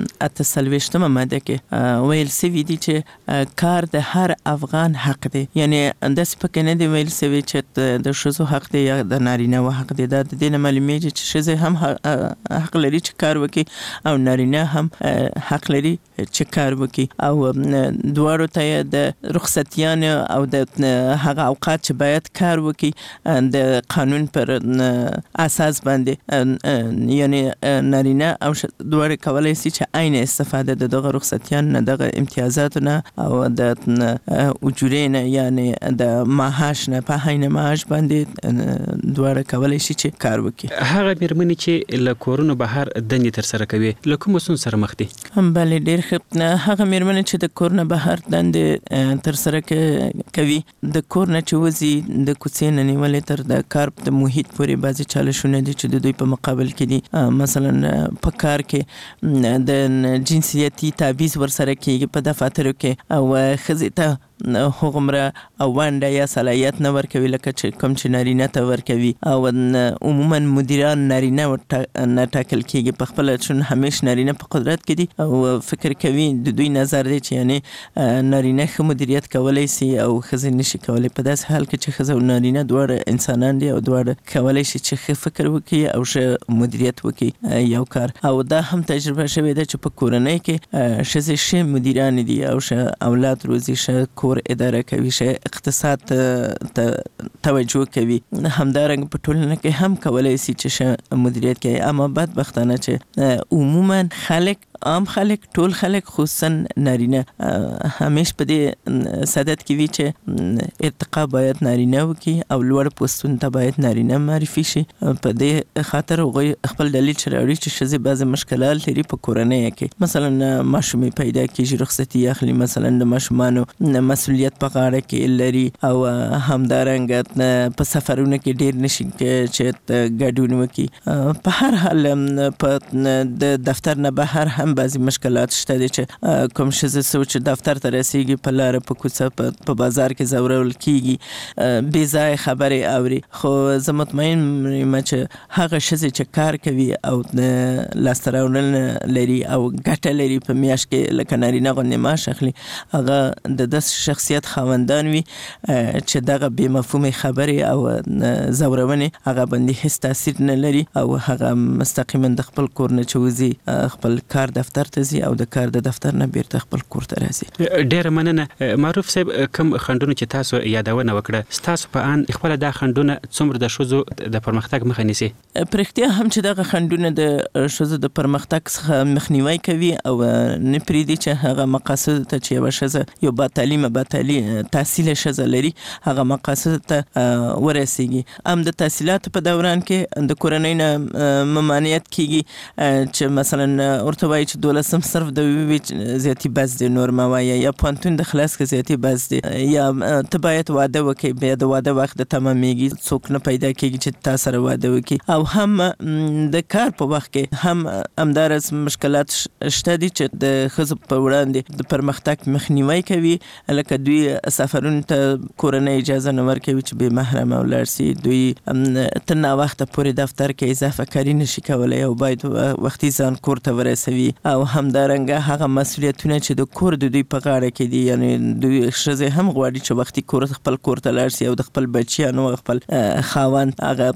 48مه ماده کې ویل سوي دي چې کار د هر افغان حق دی. یعنی د سپکه نه دی ویل سوي چې د شوزو حق دی یا د نارینه حق دی. د دې معلومیږي چې شزه هم حق لري چې کار وکړي او نارینه هم حق لري چې کار وکړي او دواړو ته د رخصتیان او د هغه اوقات چې باید کار وکړي د قانون پر اساس باندې یعنی نارینه او دواړو کولای شي چې عین استفاده د دغه رخصتیان نه دغه امتیازات نه او د اجورې نه یعنی د معاش نه په عین معاش باندې دواړو کولای شي چې کار هغه میرمنې چې له کورونو بهر دندې تر سره کوي له کوم څه سره مخ دي؟ بله ډیر ښه. هغه میرمنې چې د کورونو بهر دندې تر سره کوي د کور نه چې وځي د کوڅې نه نیولې تر د کار د محیط پورې بعضې چالشونه دي چې د دوی په مقابل کې دي. مثلا په کار کې د جنسیتي تبعیض ورسره کېږي په دفاترو کې او ښځې ته هغمره ونده یا صلاحیت نه ورکوي لکه چې کوم چې نارینه ته ورکوي او عموما مدیران نارینه نه ټاکل کیږي په خپل چون همیشه نارینه په قدرت کې دي او فکر کوي د دوی نظر دی چې یعنی نارینه ښه مدیریت کولای شي او ښځې نشي کولای په داسې حال کې چې ښځه او نارینه دواړه انسانان دي او دواړه کولای شي چې ښه فکر وکړي او ښه مدیریت وکړي یو کار او دا هم تجربه شوې ده چې په کورنۍ کې ښځې ښه مدیران دي او ښه اولاد روزي ښه کور اداره کوي ښه اقتصاد توجه کوي همدارنګه په ټولنه کې هم کولای شي چې ښه مدیریت کوي اما بدبختانه چې عموما عام خلک ټول خلک خصوصا نارینه همیش په دې صدد کې وي چې ارتقا باید نارینه وکړي او لوړ پوستونو ته باید نارینه معرفي شي په دې خاطر هغوی خپل دلیل چې راوړي چې ښځې بعضې مشکلات لري په کورنۍ کې مثلا ماشومې پیدا کېږي رخصتي اخلي مثلا د ماشومانو مسؤلیت په غاړه کې لري او همدارنګه په سفرونو کې ډېر نشي چې ګډون وکړي په هر حال په د دفتر نه بهر هم بعضی مشکلات شته دي چې کوم ښځه چې دفتر ته رسیږي په لاره په کوڅه په بازار کې ځورول کیږي بې ځایه خبرې اوري خو زه مطمئن یم چې هغه ښځې چې کار کوي او لاسته راوړنه لري او ګټه لري په میاشت کې لکه نارینه غوندې معاش اخلي هغه د داسې شخصیت خاوندان وي چې دغه بې مفهومې خبرې او ځورونې هغه باندې هیڅ تاثیر نه لري او هغه مستقیما د خپل کور نه چې وځي خپل کار دفتر ته ځي او د کار د دفتر نه بیرته خپل کور ته راځي. ډیره مننه معروف صاحب کوم خندونه چې تاسو یادونه وکړه تاسو په ان خپل د خندونه څومره د ښځو د پرمختګ مخه نیسي؟ پرختیا هم چې دغه خندونه د ښځو د پرمختګ څخه مخنیوي کوي او نه پریدي چې هغه مقاصد ته چې یو ښځه یو با تعلیم تحصیل ښځه لري هغه مقاصد ته ورسیږي هم د تحصیلات په دوران کې د کورنۍ نه ممانعت کیږي چې مثلا ورته وایي چې 12 صرف د زیاتی بس دی نور ما وایي یا پانتون د خلاص کې زیاتی بس دی یا ته باید واده وکړي بیا د واده وخت د تمامېږي څوک نه پیدا کېږي چې تا سره واده وکړي او هم د کار په وخت کې هم همدارس مشکلات شته دي چې د ښځو په وړاندې د پرمختګ مخنیوي کوي لکه دوی سفرونو ته کورنۍ اجازه نه ورکوي چې بې محرمه ولاړ شي دوی تر ناوخته پورې دفتر کې اضافه کاري نشي کولی او باید وختي ځان کور ته ورسوي او همدارنګه هغه مسؤلیتونه چې د کور د دوی په غاړه کې دي یعنی دوی ښځې هم غواړي چې وختي خپل کور ته لاړ شي او د خپل بچیانو خپل خاوند هغه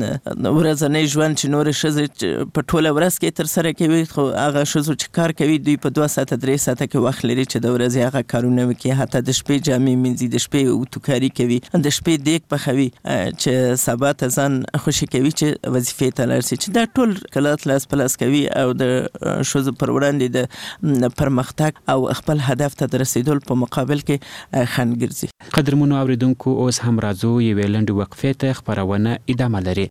ورځنی ژوند چې نور ښځې په ټوله ورځ کې تر سره کوي خو هغه ښځو چې کار کوي دوی په 2 ساعته 3 ساعته کې وخت لري چې د ورځې هغه کارونه وکړي حتی د شپې جامې مینځي د شپې اوتوکاري کوي د شپې دیګ پخوي چې سبا ته ځان خوشي کوي چې وظیفې ته لاړ شي چې دا ټول کلات لاس پلاس کوي او د ښځو پر وړاندې د پرمختګ او خپل هدف ته د رسیدو په مقابل کې خنډ ګرځي. قدرمنو اوریدونکو اوس هم راځو یوې لنډې وقفې ته خپرونه ادامه لري.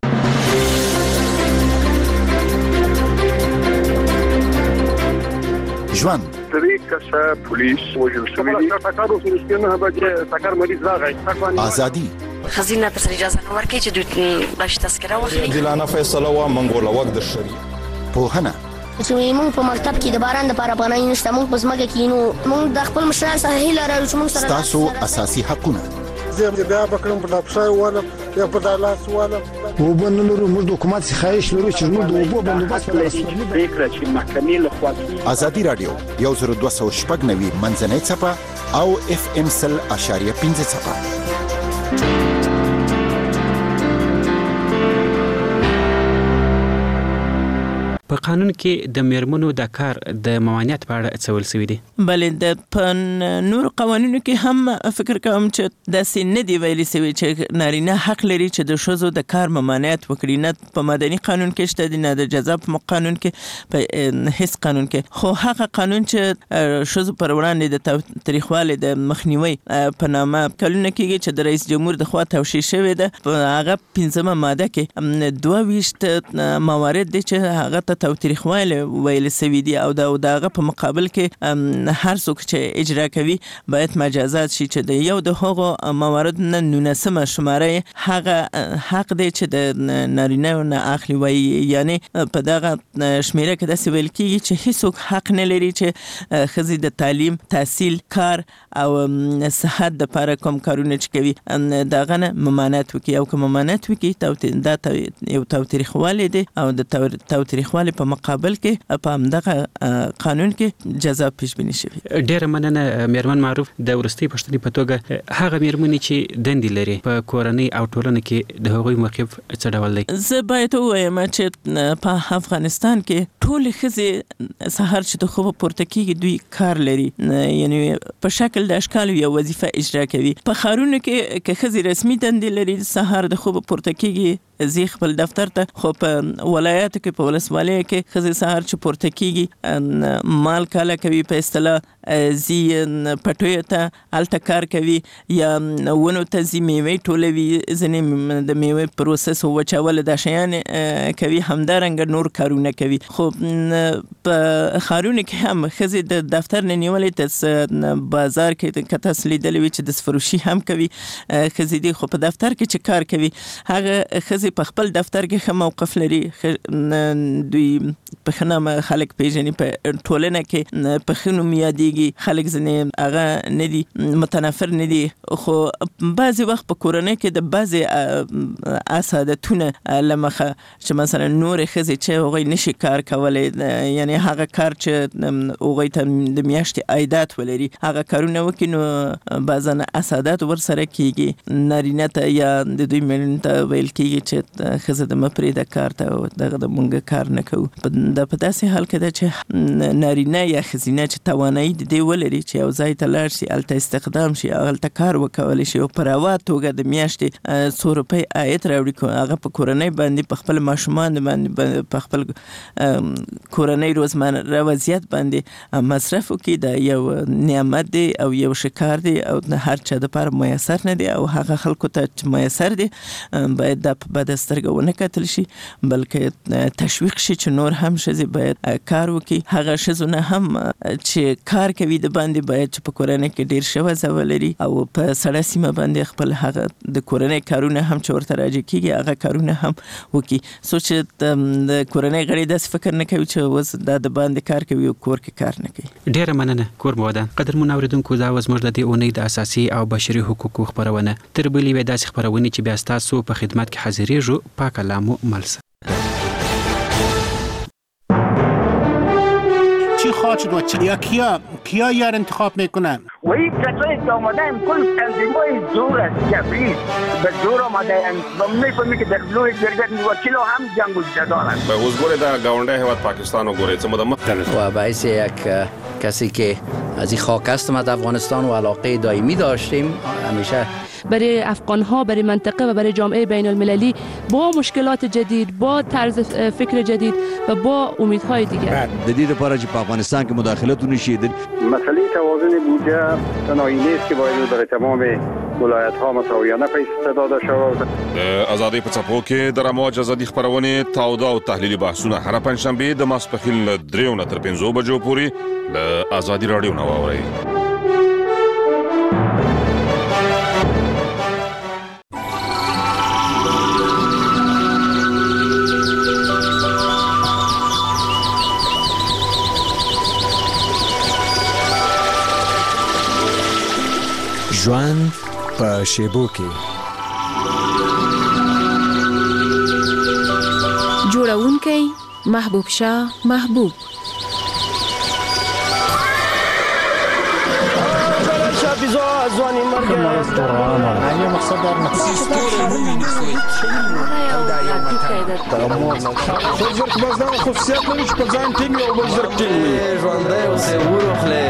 ژوند کسه پولیس وژل شوی دی ټاکارو سره بجې ټاکار مریض راغی ازادي خزینه تر اجازه نه ورکړي چې دوی باش تذکره واخلي دلانه فیصله و منګوله وخت د شری پوهنه چې موږ په مکتب کې د باران د لپاره پناه نشته موږ په ځمکه کې نو موږ د خپل مشران سره هیله لرو چې موږ سره تاسو اساسي حقونه زه بیا بکرم په لپسای ولا یا په دالاس ولا وبنلو موږ د حکومت څخه خواهش لرو چې موږ د وبو بندوبست فکر چې محکمې له خوا ازادي رادیو 1290 منځنۍ صفه او FM 100.5 صفه. په قانون کې د میرمنو د کار د ممانعت په اړه څه ویل شوي دي؟ بلې د نور قوانینو کې هم فکر کوم چې داسې نه دی ویلي شوي چې نارینه حق لري چې د ښځو د کار ممانعت وکړي نه په مدني قانون کې شته دي نه د جزا په قانون کې په هیڅ قانون کې خو هغه قانون چې ښځو پر وړاندې د تاریخوالي د مخنیوي په نامه کلونه کېږي چې د رئیس جمهور د خوا توشیح شوی ده په هغه 15مه ماده کې 22 موارد دي چې هغه ته تاوتریخوالی ویل سوي دي او دغه په مقابل کې هر څوک چې اجرا کوي باید مجازات شي چې د یو د هغو موارد نه 19 شماره هغه حق دی چې د نارینه نه اخلي وي یعنی په دغه شمیره کې د سویل کېږي چې هیڅوک حق نه لري چې ښځې د تعلیم تحصیل کار او صحت د لپاره کوم کارونه چې کوي دغه نه ممانعت وکړي او که ممانعت وکړي دا یو تاوتریخوالی دی او د تاوتریخوالي په مقابل کې په همدغه قانون کې جزا پیش بینی شوی. ډېره مننه میرمن معروف. د وروستۍ پوښتنې په توګه هغه میرمنې چې دندې لري په کورنۍ او ټولنه کې د هغوی موقف څه ډول دی؟ زه باید ووایم چې په افغانستان کې ټول ښځې سهار چې د خوبه پورته کېږي دوی کار لري، یعنی په شکل د اشکال یو وظیفه اجرا کوي. په ښارونو کې که ښځې رسمي دندې لري سهار د خوبه پورته کېږي زی خپل دفتر ته، خو په ولایاتو کې په ولسوالیو کې ښځې سهار چې پورته کېږي مال کاله کوي په اصطلاح زی پټیو ته هلته کار کوي یا ونو ته زی میوې ټولوي، ځینې د میوې پروسس او وچول دا شیان کوي، همدارنګه نور کارونه کوي. خو په ښارونو کې هم ښځې د دفتر نه نیولې ته بازار کې که تاسو لیدلی وي چې د فروشي هم کوي ښځې دي، خو په دفتر کې چې کار کوي هغه ښځې په خپل دفتر کې ښه موقف لري، دوی په ښه نامه خلک پیژني، په ټولنه کې په ښه نوم یادېږي، خلک ځینې هغه نه دي متنفر نه دي. خو بعضې وخت په کورنۍ کې د بعضې اسادتونه له مخه چې مثلا نورې ښځې چې هغوی نشي کار کولی، یعنی هغه کار چې هغوی ته د میاشتې عایدات ولري هغه کارونه وکړي، نو بعضا اسادات ورسره کېږي، نارینه ته یا د دوی مېرمنې ته ویل کېږي چې ښځه د مه پرېږده کار ته، دغه د مونږ کار نه کوو. دا په داسې حال کې ده چې نارینه یا ښځینه چې توانایي د دې ولري چې یو ځای ته لاړ شي، هلته استخدام شي، هلته کار وکولی شي او په روا توګه د میاشتې 100 روپۍ عاید راوړي، هغه په کورنۍ باندې په خپل ماشومان باندې په خپل کورنۍ روزمره وضعیت باندې مصرف وکړي، دا یو نعمت دی او یو شکار دی او هر چا دپاره میسر نه دی او هغه خلکو ته چې میسر دی باید دا په بده سترګه ونه کتل شي، بلکې تشویق شي چې نور هم ښځې باید کار وکړي. هغه ښځو نه هم چې کار کوي د باندې باید چې په کورنۍ کې ډېر ښه وضع ولري او په سړه سیمه باندې خپل هغه د کورنۍ کارونه هم چې ورته راجع کېږي هغه کارونه هم وکړي، څو چې د کورنۍ غړي داسې فکر نه کوي چې اوس دا د باندې کار کوي او کور کې کار نه کوي. ډېره مننه کور مودان. قدرمن اورېدونکو، دا وز موږ د دې اونۍ د اساسي او بشري حقوقو خپرونه. تر بلې یوې داسې خپرونې چې بیا ستاسو په خدمت کې حاضرېږو. پاک الله مو ملسه. چی خواهد شد و یا کیا یار انتخاب میکنن؟ و این کسایی که آمدن کل تنظیمای زور است، جبری به زور آمدن و میفهمی که در لوی جرگت وکیل هم جنگ و جدال است. به حضور در گاونده هیواد پاکستان و گوره چه مدام و باعث یک کسی که از این خاک است ما در افغانستان و علاقه دائمی داشتیم همیشه برای افغان‌ها، برای منطقه و برای جامعه بین المللی با مشکلات جدید، با طرز فکر جدید و با امیدهای دیگر. د دې لپاره چې په افغانستان کې مداخلت ونشي. مسئله توازن بودجه تنهایی نیست که باید در تمام ولایت‌ها مساویانه پیش داده شود. آزادی په څپو کې د رموج ازادي خبرونه تاوده او تحلیلي بحثونه هر پنځشنبه د ماسپخیل 3 تر 5 بجو پورې د آزادي رادیو نو اوري. ژوند په شیبو کې جوړونکی محبوب شاه محبوب ځواني مرګ نه مقصد در بزرگ بازدان خصوصیت لري چې په ځان ټینګ او بزرگ ټینګ وي. ژوندی اوسې وروخلې.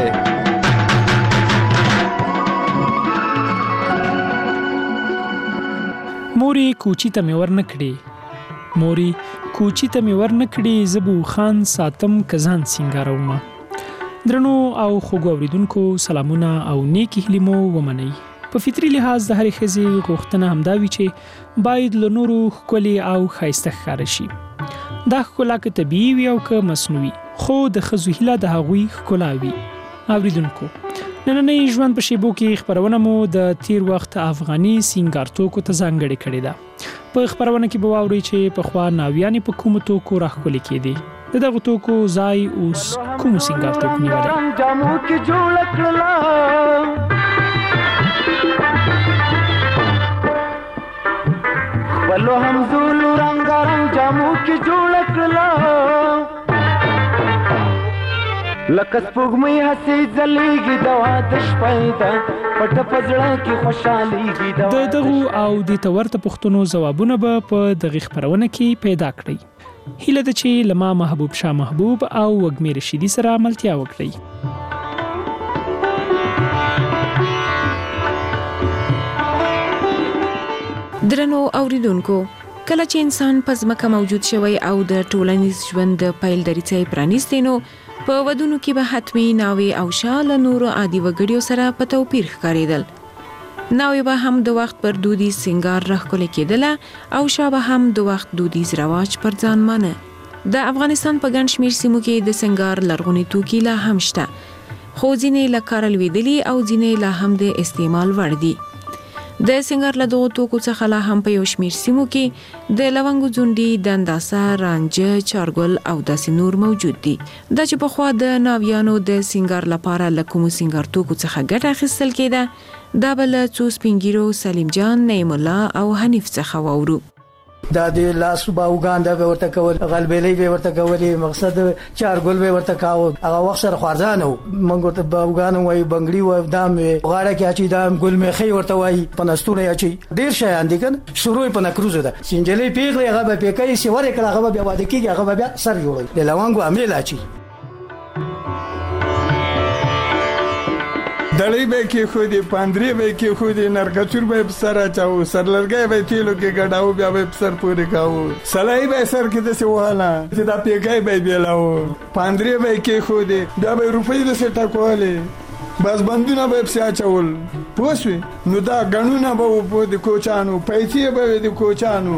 موري کوچی ته مې ورنکړې، موري کوچی ته مې ورنکړې، زبو خان ساتم کزان سینګارومه. درنو او خوږو اوریدونکو سلامونه او نیکی هیلې مو ومنئ. په فطري لحاظ د هرې ښځې غوښتنه همدا وي چې باید له نورو ښکلې او ښایسته ښکاره شي. دا ښکلا که طبیعي وي او که مصنوعي، خو د ښځو هیله د هغوی ښکلا وي. اوریدونکو، نننۍ ژوند په شیبو کې خپرونه مو د تیر وخت افغاني سینګار توکو ته ځانګړې کړې ده. په خپرونه کې به واورئ چې پخوا ناویانې په کومو توکو راښکلې کېدې. د دغو توکو ځای اوس کومو سینګار توکو نیولی؟ خپلو همزولو رنګارنګ جامو کې جوړه کړله، لکه سپوږمۍ هسې ځلېږي د واده شپه ده، پټه په زړه کې خوشحالېږي. د دغو او دې ته ورته پوښتنو ځوابونه به په دغې خپرونه کې پیدا کړئ. هیله ده چې له ما محبوب شاه محبوب او وږمې رشیدي سره ملتیا وکړئ. درنو اوریدونکو، کله چې انسان په ځمکه موجود شوی او د ټولنیز ژوند د پیل دریڅې پرانیستې، نو په ودونو کې به حتمي ناوې او شاه له نورو عادي وګړیو سره په توپیر ښکارېدل. ناوې به هم د وخت پر دودیز سینګار راښکلې کېدله او شاه به هم د وخت دودیز رواج پر ځان مانه. د افغانستان په ګڼ شمېر سیمو کې د سینګار لرغوني توکي لا هم شته، خو ځینې له کاره لوېدلي او ځینې لا هم د استعمال وړ دي. د سینګار له دغو توکو څخه لا هم په یو شمېر سیمو کې د لونګو ځونډي، د انداسه، رانجه، چارګل او داسې نور موجود دي. دا چې پخوا د ناویانو د سینګار لپاره له کومو سینګار توکو څخه ګټه اخیستل کېده، دا به له څو سپین ږیرو سلیم جان، نعیم الله او حنیف څخه واورو. دا د لاس باوګان دا به ورته کول، غلبېلې به ورته کولې، مقصد چارګل به ورته کاوه. هغه وخت سره خوارځان وو، موږ ورته باوګان وایي، بنګړي وایي، دام غاړه کې اچي، دام ګل میخي ورته وایي، پنستونه اچي، ډیر شیان دي کنه. شروع په نکروزه ده، سنجلې پیغلې هغه به پکې سی ورې کړه، هغه بیا واده کېږي، هغه بیا سر جوړي د لوانګو عمل اچي. دړې به کې خو دې پاندرې به کې خو دې نرګچور به سر اچاو، سرلرګي به تیلو کې ګډاو، بیا به سر پورې کاوه، سلای به سر کې د څه وهاله چې دا پیګای به بیلاو، پاندرې به کې خو دې بیا به روپۍ د څه ټکواله، بس بندونه به څه اچول. پوښوي نو دا غنونه به په دې کوچانو، پیسې به دې کوچانو.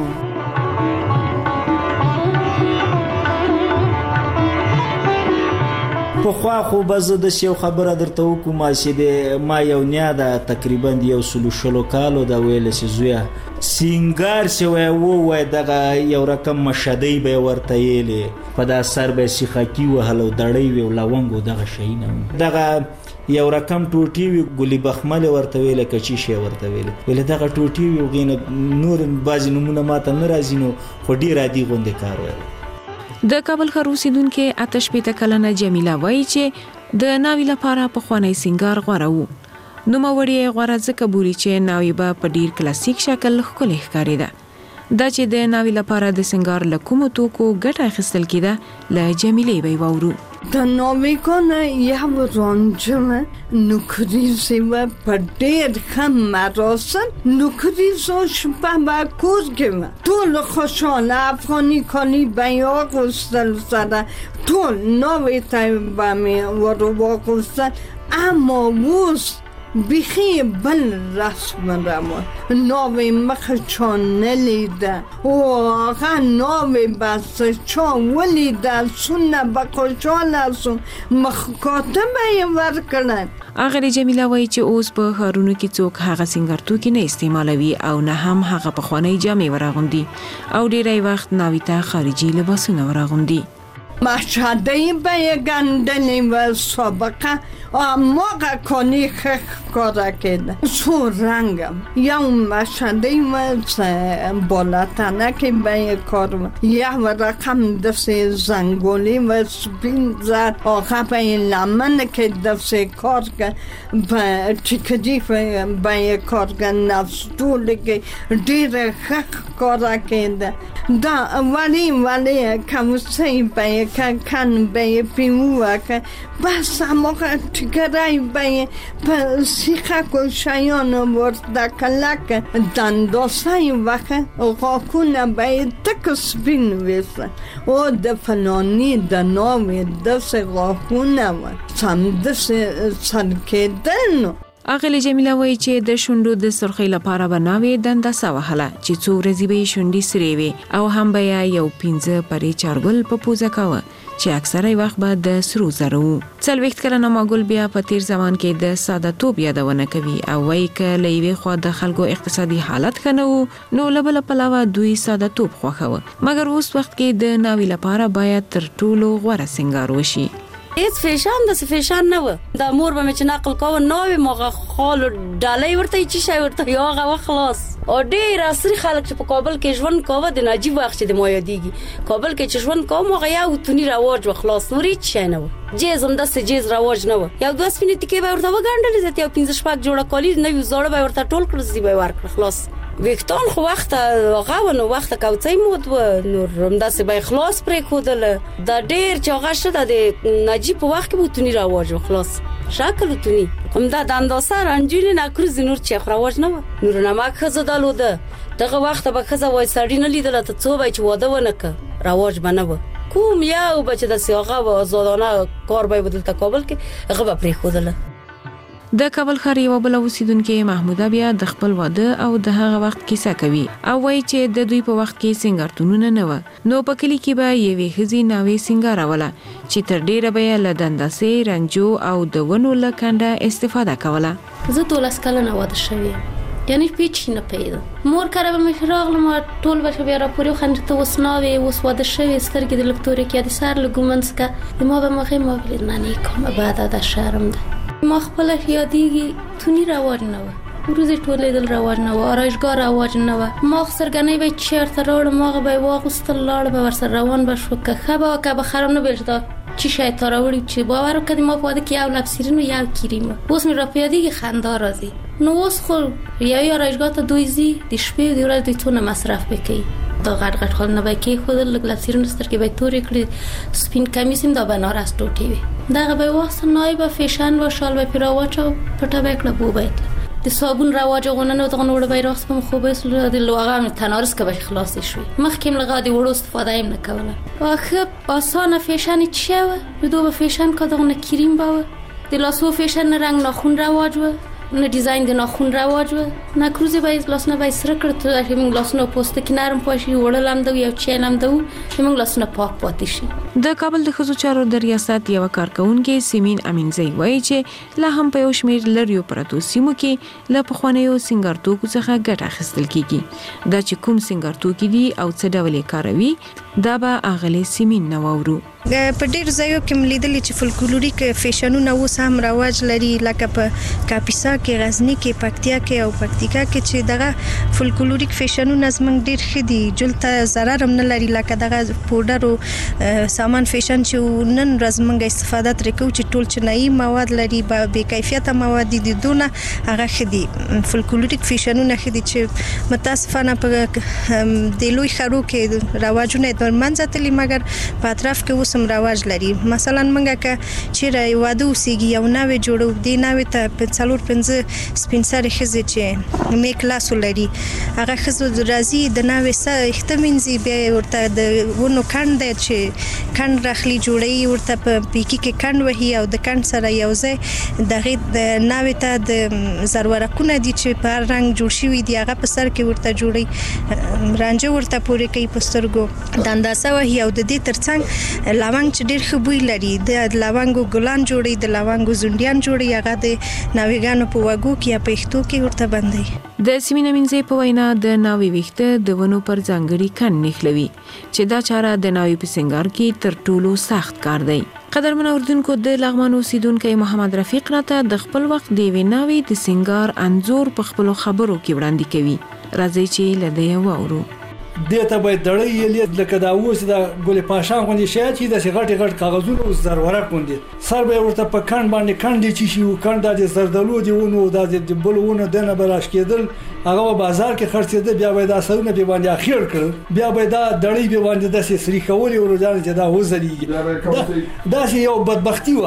په خوا خو بزه د یو خبره درته وکم چې ما یو نیا ده تقریبا 130 کالو دا ویل چې زویا سینګار شوی وای دغه یو رقم مشدی به ورته یېلې په دا سر به شیخکی وهلو دړی وی لونګو دغه شي نه دغه یو رقم ټوټي وی ګلی بخمل ورته ویل کچی شی ورته ویل دغه ټوټي وی غینه نور بازي نمونه ماته ناراضی نو خو ډیر عادي غونډه کار وای. د کابل ښار اوسیدونکې 88 کلنه جمیله وایي چې د ناوې لپاره پخوانی سینګار غوره وو. نوموړې غوره ځکه بولي چې ناوې به په ډیر کلاسیک شکل ښکلې ښکارېده. دا چې د ناوې لپاره د سینګار له کومو توکو ګټه اخیستل کېده، له جمیلې به یې واورو. د ناوې کنه یو رانجه نوکریزی و په ډېر ښه مراسم نوکریزو شپه به کور کې وه. ټول خوشحاله افغاني کالي به یې واغوستل سره، ټول ناوې ته به مې ور واغوستل. اما اوس بیخی بل رسم روان، ناوی مخ چا نلیده و آقا ناوی بس چا ولیده سونه بخوشحال سون مخکاته به یې ورکړن. اغلی جمیله وایي چې اوس په ښارونو کې څوک هغه سینګار توکي نه استعمالوي او نه هم هغه پخوانۍ جامې وراغوندي او ډیری وخت ناوې ته خارجي لباسونه وراغوندي. مشهدی به یه گندلی و سابقه موقع کنی خخ کاره کده سو رنگم یا مشهدی و بالاتنه که به یه کار یه رقم دست زنگولی و سپین زد آقا به یه لمن که دست کار که تیکدی به یه کار که نفس دولی که دیر خخ کاره کده دا ولی کموسی به یه کن به یه پیموه که بس موقع تکرای به یه سیخک و شیان ورده کلک دنداسه وقت غاکونه به یه تک سپین ویسه و دفنانی دناوی دست غاکونه و سم دست سرکیدن. اغلی جمیله وایي چې د شونډو د سرخی لپاره بناوي دنده وهله چې څو ورځې به شونډې سرې وي او هم به یو 15 پرې چارګل په پوزه کاوه چې اکثره وخت به د سرو زرو. 40 کلنه ماګل بیا په تیر زمان کې د ساده توپ یادونه کوي او وایي ک لېوي خو د خلکو اقتصادي حالت خنو نو لبل پلاوه دوی ساده توپ خوخه مګر اوس وخت کې د ناوی لپاره باید تر ټولو غوړه سنگار وشي. هیڅ فیشن د فیشن نه و د مور به چې نقل کوو نو موغه خال ډالۍ ورته چې شای ورته یوغه خلاص او ډیر اصلي خلک چې په کابل کې ژوند کوو د نجیب وخت چې د ما یادېږي کابل کې چې ژوند کوو موغه یو تونی رواج و خلاص نوري چې نه و جیزم د سجیز رواج نه و یو دوه سپینې تکي به ورته وګڼل زته یو 15 شپږ جوړه کالی نو زړه به ورته ټول کړی دی به ورکړ خلاص وکتون خو وخت هغه نو وخت کوڅې مود و نور همداسې به خلاص پرې خودل د ډیر چاغه شته د نجیب په وخت کې بوتونی رواج خلاص شکل تونی کوم دا د اندازه رنجونی نکروز نور چې رواج نه و نور نمک خزه دالو ده دغه وخت به خزه وای سړی نه لیدل ته څو به چې واده ونکه رواج بنه کوم یو بچ د سیاغه و آزادانه کار به بدل ته کابل کې هغه پرې خودل. د کابل ښار یو بل اوسیدونکو محموده بیا د خپل واده او د هغه وخت کیسه کوي او وایي چې د دوی په وخت کې سنگارتونونه نه و نو په کلی کې به یوې خزي ناوي سنگاروله چې تر ډیره به له دنداسې رنجو او د ونو لکنده استفاده کوله. زه 12 کلنه واده شوې یعنی پیچ نه پیدا مور کاره به مخراغ ما ټول بچو بیا را پوری خنجته وسناوي وس واده شوې سترګې د لکتوري کې د سار لګومنسکه ما به مخه ما بل نه نه کوم بعد د شرم ده ما خپل یادېږي تونی رواج نه و ورځې ټولې دل رواج نه و آرایشګاه رواج نه و ما سرګنې به چیرته راړم ما به واغستل لاړ به ورسره روان بشو که خبا که به خرم نه بشدا چی شاید تا راوړي چې باور وکړي ما په واده کې یو لپسیرین و یو کریم اوس مې را پیادېږي خندا راځي نو اوس خو یو آرایشګاه ته دوی زی د شپې د ورځې دوی تونه مصرف وکړي دا غټ غټ خل نه کې خود لپسیرین سترګې به تورې کړي سپین کمیسیم دا بنارس ټوټي وي دغه به واسه نایبه فیشن و شال به پیراواچو پټه وکړه بو بیت د صابون رواج غونه نو دغه وړ به راست په خوبه سل د لوغه تنارس کې به خلاص شي مخکې لغه د وړو استفاده هم نه کوله واخه اسانه فیشن چیو د دوه فیشن کا دغه کریم باو د لاسو فیشن رنگ ناخون رواج و نه ډیزاین د ناخون رواج و نه کروزه به لاسنه به سره کړ ته موږ لاسنه پوسټ کې نرم پاشي وړلم د یو چینم د موږ لاسنه پاک پاتې شي. د کابل د خزو چارو د ریاست یو کارکونکو سیمین امینزی وایي چې لا هم په یو شمیر لریو پراتو سیمو کې لا په خوانیو سنگارتوکو څخه ګټه اخیستل کیږي دا چې کوم سنگارتوکي دي او څه ډول کاروي دا به اغلی سیمین نوورو. په ډیر ځایو کې ملیدل چې فولکلوریک فیشنونه اوس هم رواج لري لکه په کاپیسا کې غزنی کې پکتیا کې او پکتیکا کې چې دغه فولکلوریک فیشنونه زمنګ ډیر خدي جلته ضرر هم نه لري لکه دغه پودر او سامان فیشن چې نن ورځ موږ استفاده ترې کوو چې ټول چنایي مواد لري به کیفیت مواد دي دونه هغه خدي فولکلوریک فیشنونه خدي چې متاسفانه په د لوی خرو کې رواجونه د منځتلی مګر په اطراف کې سم رواج لري مثلا منګه ک چې واده وسیږي یو ناوې جوړو دی ناوې ته په څلور پنځه سپینسر خزه چې میک لاسو لري هغه خزه راځي د ناوې سره احتمنځي به ورته د ونو کاند چې کاند راخلي جوړي ورته په پیکی کې کاند وهي او د کاند سره یو ځای دغه د ناوې ته د زرورکونه دي چې په رنگ جوړ شوی دی هغه په سر کې ورته جوړي رانجه ورته پورې کوي پسترګو د اندازه وهي او د دې ترڅنګ لونګ چې ډېر خبوي لري د لونګو ګلان جوړي د لونګو زونډیان جوړي هغه د ناویګانو په وګو کې په اختو کې ورته بندي د سیمینه منځي په وینا د ناوی ویخته د ونو پر ځانګړي کن نخلوي چې دا چاره د ناوی په سنگار کې تر ټولو سخت کار دی. قدرمن اوردونکو د لغمان اوسیدونکو محمد رفیق راته د خپل وخت دی ویناوي د سنگار انزور په خپل خبرو کې وړاندې کوي راځي چې لدی وورو. دته به دړې یلې لکه دا اوس دا ګولې پاشان غونډې شې چې د غټ غټ کاغذونو اوس ضرورت کوندې سر به ورته په کان باندې کاندې چې شي کاند د زردالو دی ونو د بلونه دنه براش کېدل هغه بازار کې خرڅېده بیا به دا سرونه به باندې اخیر کړ بیا به دا دړې به باندې د سری کولې ورځان چې دا وزريږي دا یو بدبختی و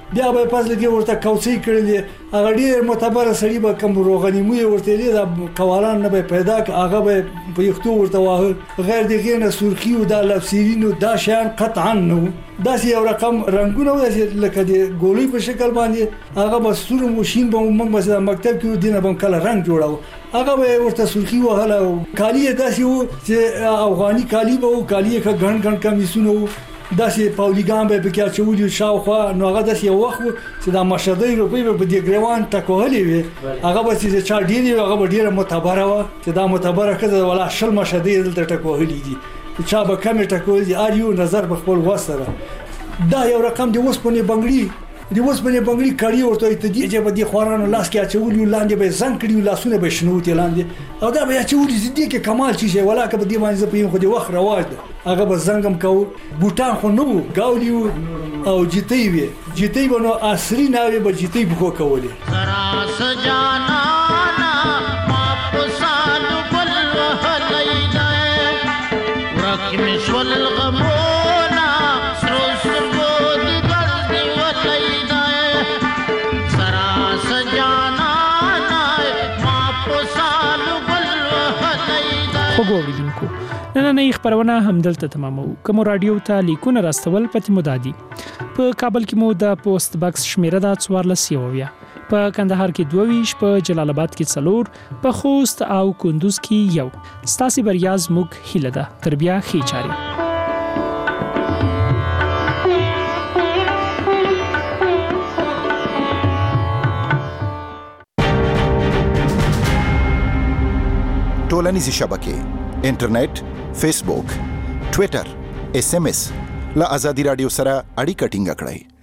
بیا به پس لګي ورته کوڅې کړلې هغه ډیر معتبر سړي به کوم روغنیموي ورته لري دا قوالان نه به پیدا هغه به په یختو ورته واه غیر دغه نه سرخي او د لفسیرینو دا شان قطعا نو دا یو رقم رنگونه لکه د ګولۍ په شکل باندې هغه به سور ماشين به موږ مثلا مکتب کې دینه به کله رنگ جوړاو هغه به ورته سرخي وهله کالی داسې وو چې افغاني کالی به وو کالی کا غن غن کمیسونه داسې پاولیګان به پکې چولې شاوخوا نو هغه داسې یو وخت چې دا مشهدي روپی به د ګریوان ټکوهلې وي هغه به چې چا ډیری هغه به ډیره معتبره و چې دا معتبره کده ولا شل مشهدي دلته ټکوهلې دي چا به کم ټکوهلې اریو نظر به خپل وسره دا یو رقم دی وسپنې بنگړي دی وسپنې بنگړي کړي ورته ته دی چې به د خوارانو لاس کې چولې لاندې به زنګ کړي لاسونه به شنوتي لاندې او دا به چولې زدي کې کمال چی شي ولا که به دی باندې په خو دی وخت رواج ده هغه به زنګم کو بوټان خو نو گاولي او جیتي وي جیتي بنو عصري ناوي به جیتي بخو کولې راس جانا ما پسال بل وهلينا ورکم شول الغمونا سروس بود درد ولينا راس جانا ما پسال بل وهلينا وګورئ نننۍ خبرونه همدلته تمامو کوم رادیو ته لیکونه راستول پته مودادي په کابل کې مو د پوسټ باکس شمیره د 14 په کندهار کې 22 په جلال آباد کې 4 په خوست او کندوز کې 1 ستاسي بریاز مګ هیله ده تربیه خي چاري ټولنیزې شبکې انټرنیټ فیسبوک ټوئیټر SMS لا آزادی رادیو سره اړیکه ټینګه کړئ